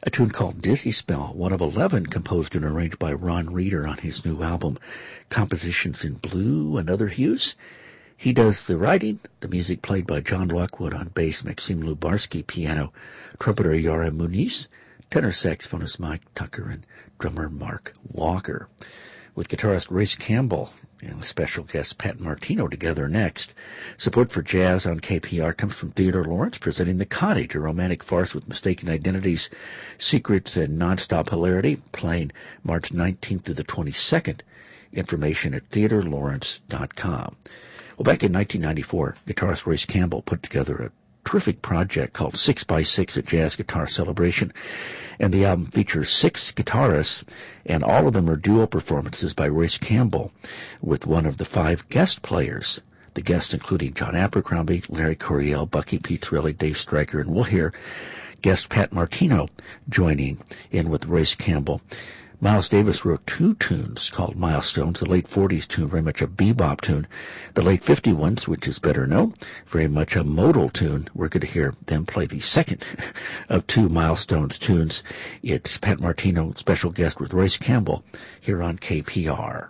a tune called Dizzy Spell, one of 11 composed and arranged by Ron Reeder on his new album, Compositions in Blue and Other Hues. He does the writing, the music played by John Lockwood on bass, Maxim Lubarsky piano, trumpeter Yara Muniz, tenor saxophonist Mike Tucker, and drummer Mark Walker. With guitarist Royce Campbell and special guest Pat Martino together next. Support for jazz on KPR comes from Theodore Lawrence, presenting The Cottage, a romantic farce with mistaken identities, secrets, and nonstop hilarity, playing March 19th through the 22nd. Information at theodorelawrence.com. Well, back in 1994, guitarist Royce Campbell put together a terrific project called 6x6, a jazz guitar celebration, and the album features 6 guitarists, and all of them are duo performances by Royce Campbell with one of the 5 guest players. The guests including John Abercrombie, Larry Coryell, Bucky Pizzarelli, Dave Stryker, and we'll hear guest Pat Martino joining in with Royce Campbell. Miles Davis wrote 2 tunes called Milestones, the late 40s tune, very much a bebop tune. The late 50 ones, which is better known, very much a modal tune. We're going to hear them play the second of 2 Milestones tunes. It's Pat Martino, special guest with Royce Campbell, here on KPR.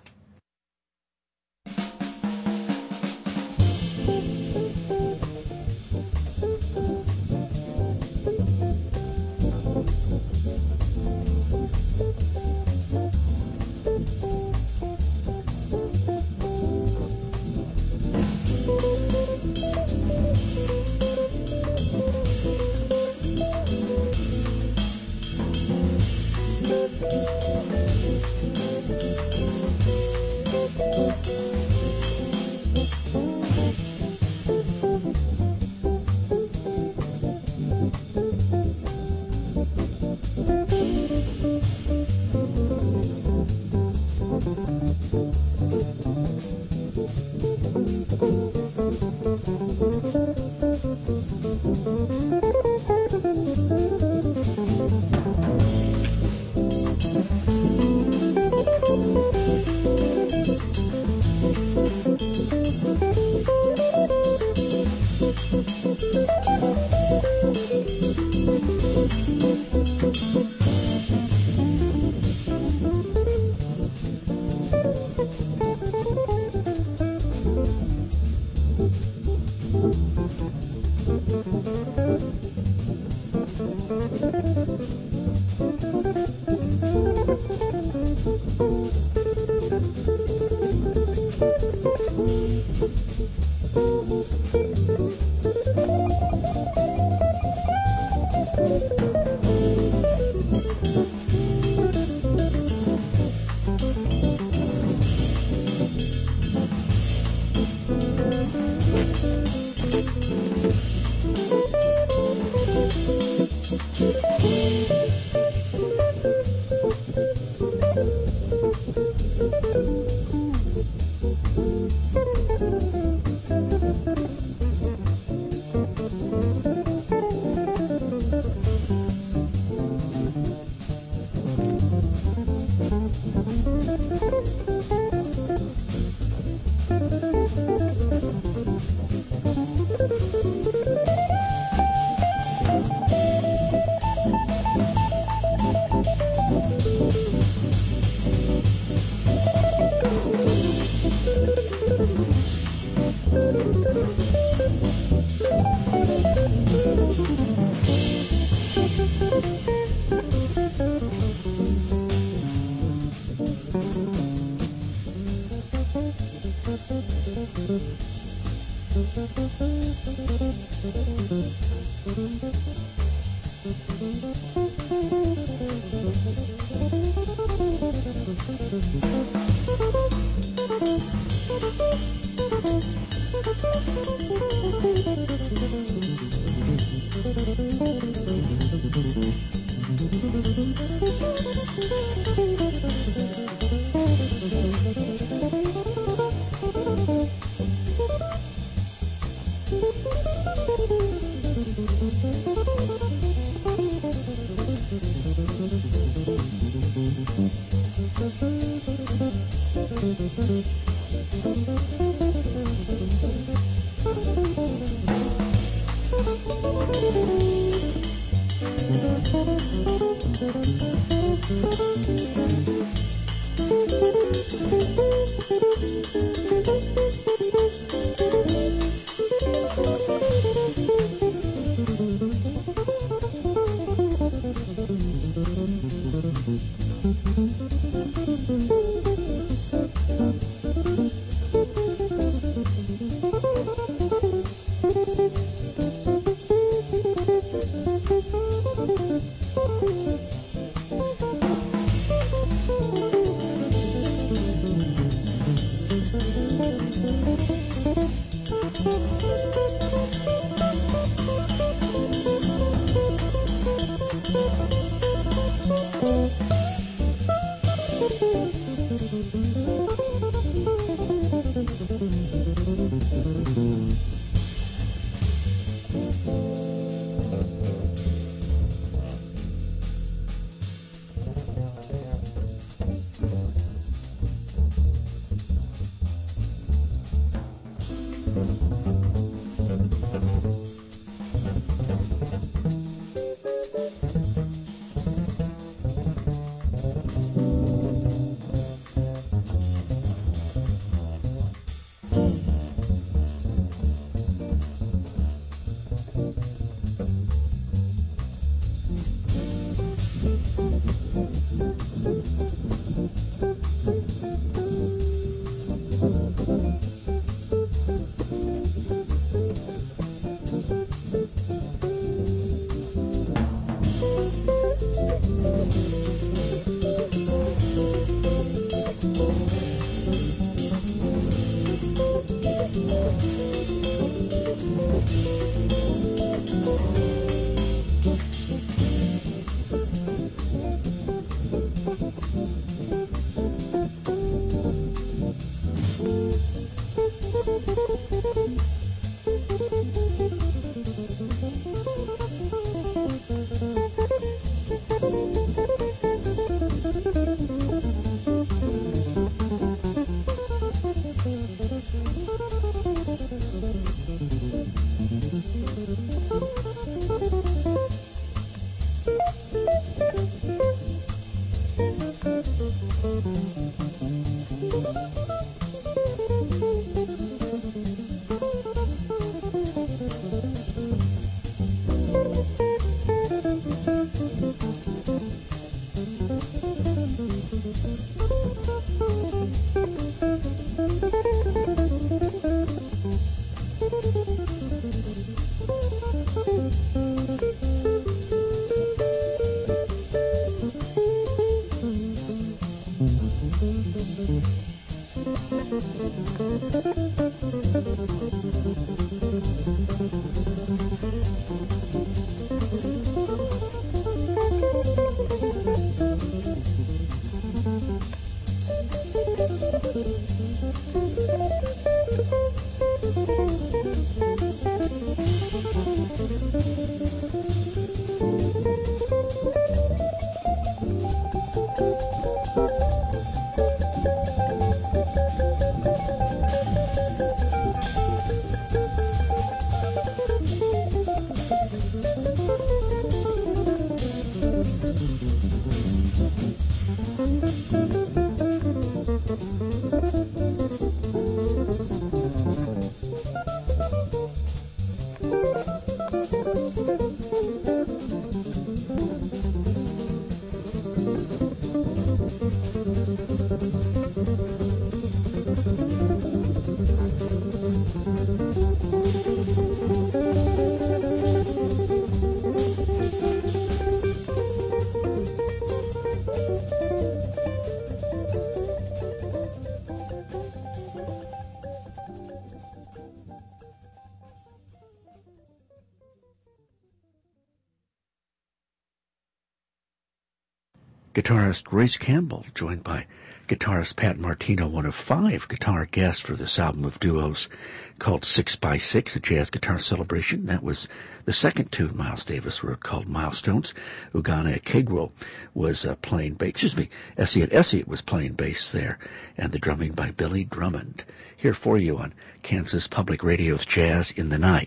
Guitarist Grace Campbell, joined by guitarist Pat Martino, one of 5 guitar guests for this album of duos called 6x6, a jazz guitar celebration. That was the second tune Miles Davis wrote, called Milestones. Ugana Kegwo was playing bass, Essiet Essiet was playing bass there, and the drumming by Billy Drummond. Here for you on Kansas Public Radio's Jazz in the Night.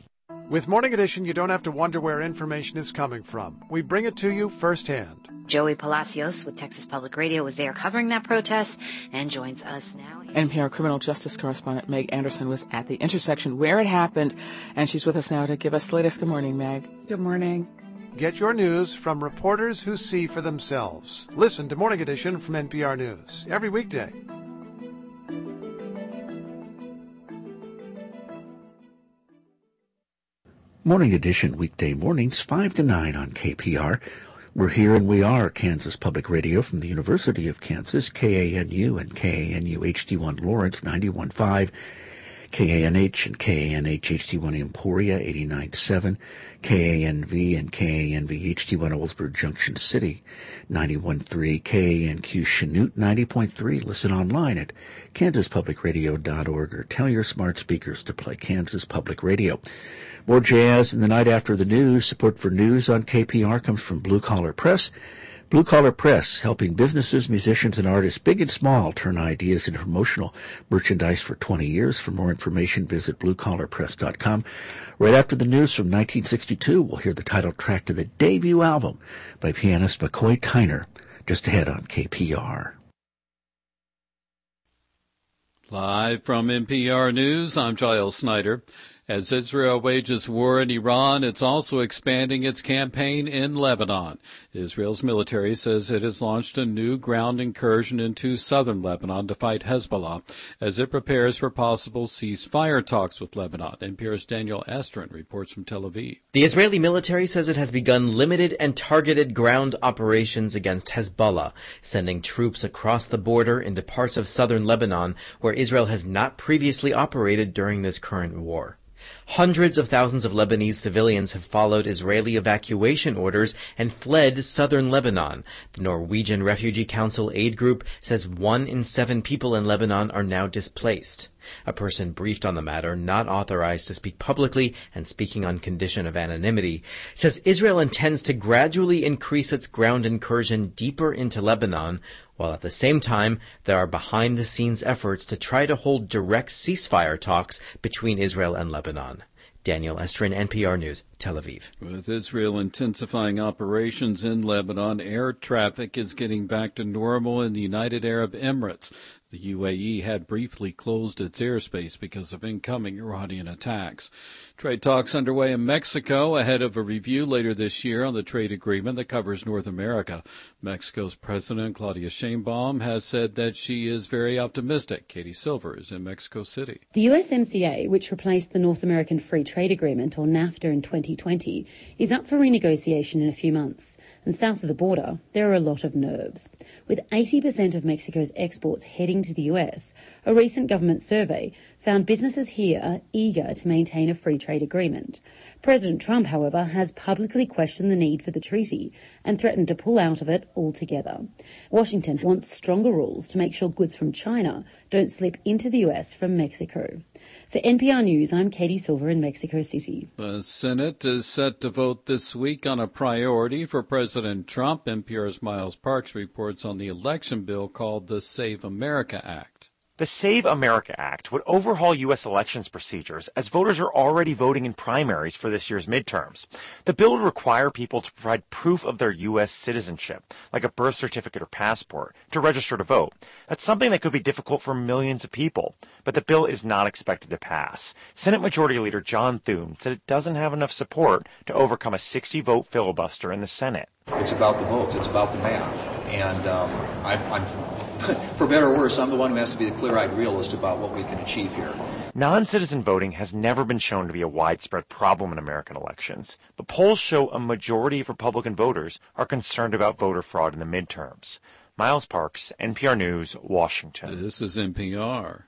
With Morning Edition, you don't have to wonder where information is coming from. We bring it to you firsthand. Joey Palacios with Texas Public Radio was there covering that protest and joins us now. NPR criminal justice correspondent Meg Anderson was at the intersection where it happened, and she's with us now to give us the latest. Good morning, Meg. Good morning. Get your news from reporters who see for themselves. Listen to Morning Edition from NPR News every weekday. Morning Edition, weekday mornings, 5 to 9 on KPR. We're here and we are Kansas Public Radio from the University of Kansas, KANU and KANU HD1 Lawrence, 91.5, KANH and KANH HD1 Emporia, 89.7, KANV and KANV HD1 Oldsburg Junction City, 91.3, KANQ Chanute, 90.3. Listen online at kansaspublicradio.org or tell your smart speakers to play Kansas Public Radio. More jazz in the night after the news. Support for news on KPR comes from Blue Collar Press. Blue Collar Press, helping businesses, musicians, and artists, big and small, turn ideas into promotional merchandise for 20 years. For more information, visit bluecollarpress.com. Right after the news from 1962, we'll hear the title track to the debut album by pianist McCoy Tyner, just ahead on KPR. Live from NPR News, I'm Giles Snyder. As Israel wages war in Iran, it's also expanding its campaign in Lebanon. Israel's military says it has launched a new ground incursion into southern Lebanon to fight Hezbollah as it prepares for possible ceasefire talks with Lebanon. NPR's Daniel Estrin reports from Tel Aviv. The Israeli military says it has begun limited and targeted ground operations against Hezbollah, sending troops across the border into parts of southern Lebanon where Israel has not previously operated during this current war. Hundreds of thousands of Lebanese civilians have followed Israeli evacuation orders and fled southern Lebanon. The Norwegian Refugee Council aid group says 1 in 7 people in Lebanon are now displaced. A person briefed on the matter, not authorized to speak publicly and speaking on condition of anonymity, says Israel intends to gradually increase its ground incursion deeper into Lebanon, while at the same time there are behind-the-scenes efforts to try to hold direct ceasefire talks between Israel and Lebanon. Daniel Estrin, NPR News, Tel Aviv. With Israel intensifying operations in Lebanon, air traffic is getting back to normal in the United Arab Emirates. The UAE had briefly closed its airspace because of incoming Iranian attacks. Trade talks underway in Mexico ahead of a review later this year on the trade agreement that covers North America. Mexico's President Claudia Sheinbaum has said that she is very optimistic. Katie Silver is in Mexico City. The USMCA, which replaced the North American Free Trade Agreement, or NAFTA, in 2020, is up for renegotiation in a few months. And south of the border, there are a lot of nerves. With 80% of Mexico's exports heading to the US, a recent government survey found businesses here are eager to maintain a free trade agreement. President Trump, however, has publicly questioned the need for the treaty and threatened to pull out of it altogether. Washington wants stronger rules to make sure goods from China don't slip into the US from Mexico. For NPR News, I'm Katie Silver in Mexico City. The Senate is set to vote this week on a priority for President Trump. NPR's Miles Parks reports on the election bill called the Save America Act. The Save America Act would overhaul U.S. elections procedures as voters are already voting in primaries for this year's midterms. The bill would require people to provide proof of their U.S. citizenship, like a birth certificate or passport, to register to vote. That's something that could be difficult for millions of people, but the bill is not expected to pass. Senate Majority Leader John Thune said it doesn't have enough support to overcome a 60-vote filibuster in the Senate. It's about the votes. It's about the math. And I'm for better or worse, I'm the one who has to be the clear-eyed realist about what we can achieve here. Non-citizen voting has never been shown to be a widespread problem in American elections, but polls show a majority of Republican voters are concerned about voter fraud in the midterms. Miles Parks, NPR News, Washington. This is NPR.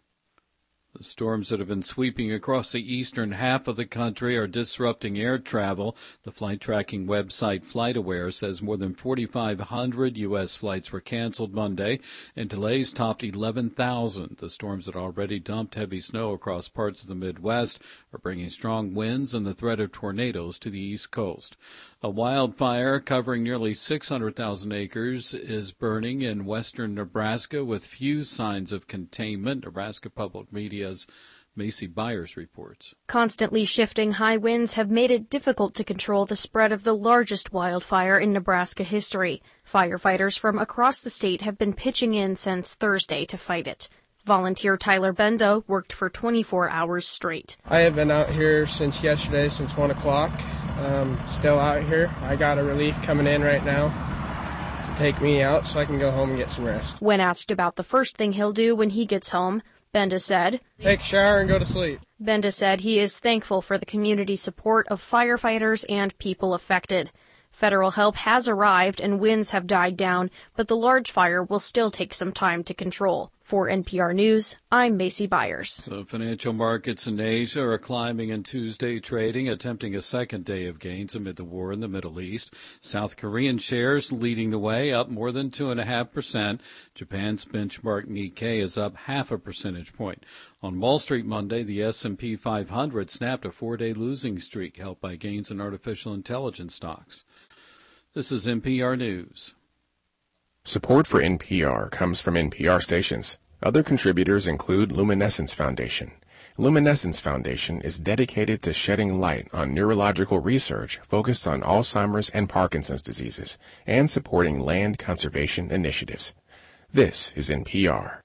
The storms that have been sweeping across the eastern half of the country are disrupting air travel. The flight tracking website FlightAware says more than 4,500 U.S. flights were canceled Monday, and delays topped 11,000. The storms that already dumped heavy snow across parts of the Midwest are bringing strong winds and the threat of tornadoes to the East Coast. A wildfire covering nearly 600,000 acres is burning in western Nebraska with few signs of containment. Nebraska Public Media KPDS Macy Byers reports. Constantly shifting high winds have made it difficult to control the spread of the largest wildfire in Nebraska history. Firefighters from across the state have been pitching in since Thursday to fight it. Volunteer Tyler Benda worked for 24 hours straight. I have been out here since yesterday, since 1 o'clock. Still out here. I got a relief coming in right now to take me out so I can go home and get some rest. When asked about the first thing he'll do when he gets home, Benda said, "Take a shower and go to sleep." Benda said he is thankful for the community support of firefighters and people affected. Federal help has arrived and winds have died down, but the large fire will still take some time to control. For NPR News, I'm Macy Byers. The financial markets in Asia are climbing in Tuesday trading, attempting a second day of gains amid the war in the Middle East. South Korean shares leading the way, up more than 2.5%. Japan's benchmark Nikkei is up 0.5 percentage point. On Wall Street Monday, the S&P 500 snapped a 4-day losing streak, helped by gains in artificial intelligence stocks. This is NPR News. Support for NPR comes from NPR stations. Other contributors include Luminescence Foundation. Luminescence Foundation is dedicated to shedding light on neurological research focused on Alzheimer's and Parkinson's diseases and supporting land conservation initiatives. This is NPR.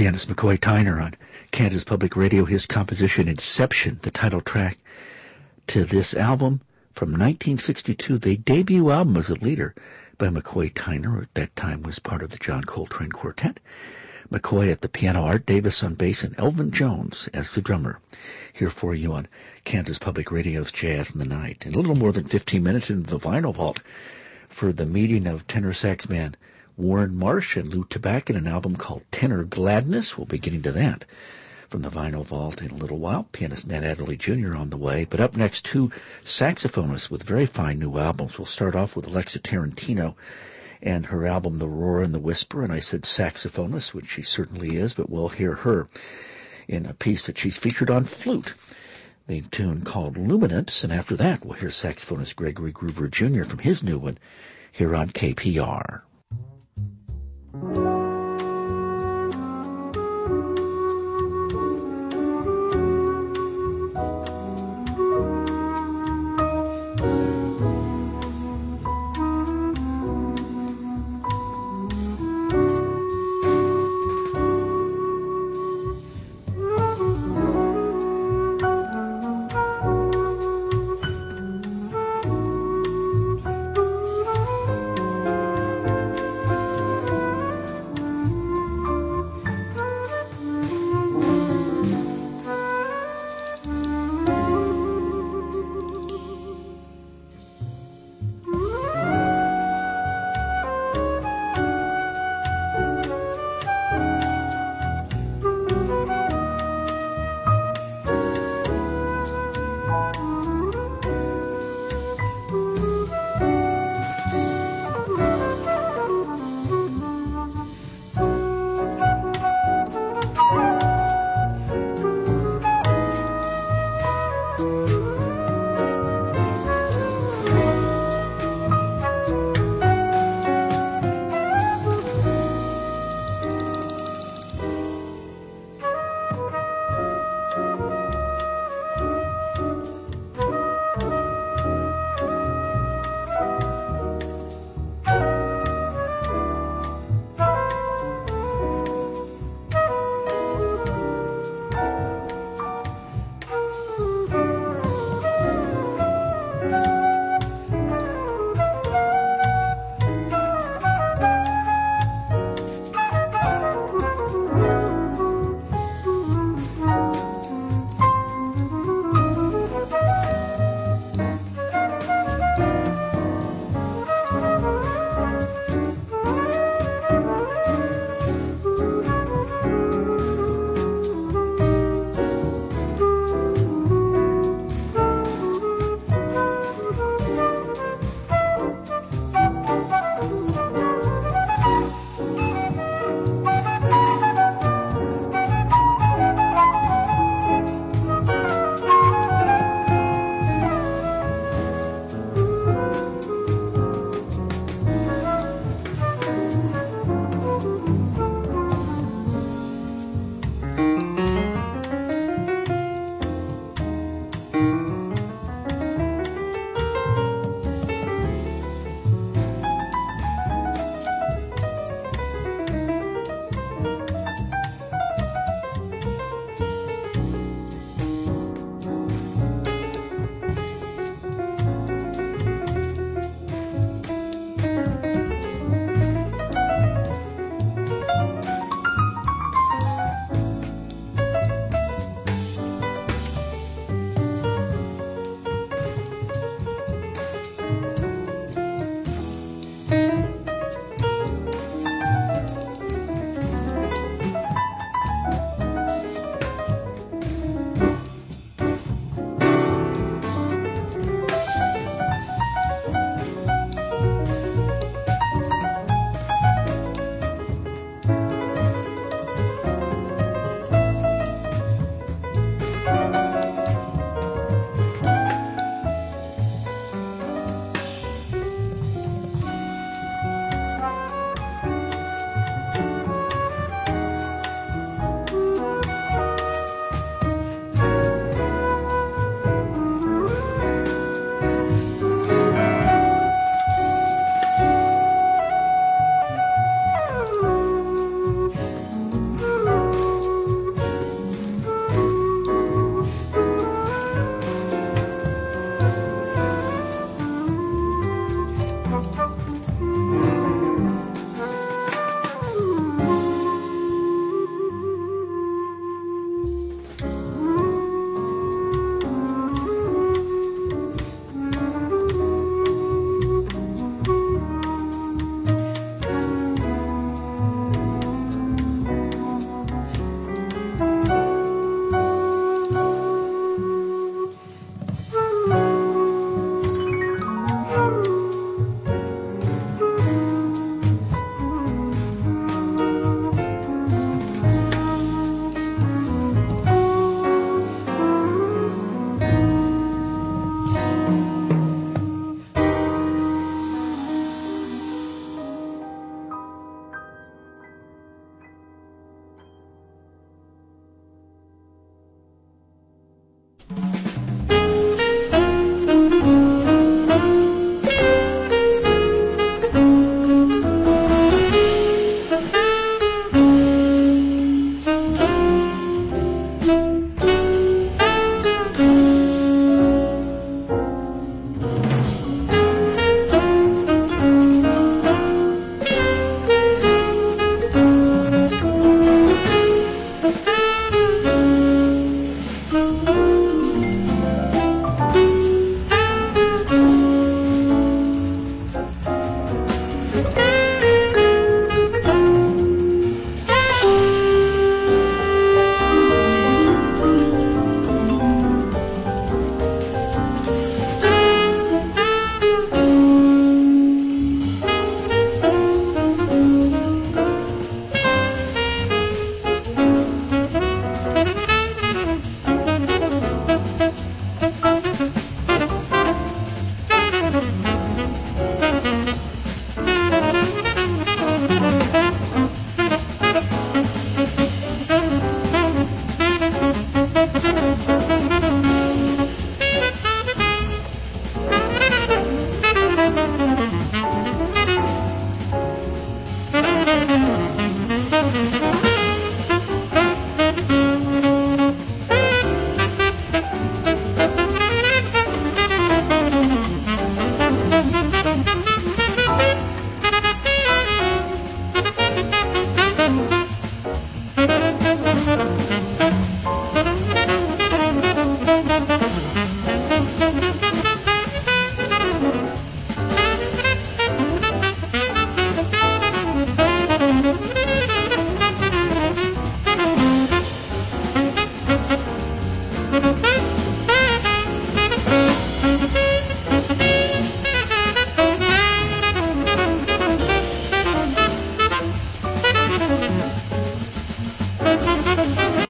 Pianist McCoy Tyner on Kansas Public Radio, his composition Inception, the title track to this album from 1962, the debut album as a leader by McCoy Tyner, who at that time was part of the John Coltrane Quartet. McCoy at the piano, Art Davis on bass, and Elvin Jones as the drummer. Here for you on Kansas Public Radio's Jazz in the Night. And a little more than 15 minutes into the Vinyl Vault for the meeting of tenor sax man Warren Marsh and Lou Tabak in an album called Tenor Gladness. We'll be getting to that from the Vinyl Vault in a little while. Pianist Nat Adderley Jr. on the way. But up next, two saxophonists with very fine new albums. We'll start off with Alexa Tarantino and her album The Roar and the Whisper. And I said saxophonist, which she certainly is, but we'll hear her in a piece that she's featured on flute, the tune called Luminance. And after that, we'll hear saxophonist Gregory Groover Jr. from his new one here on KPR.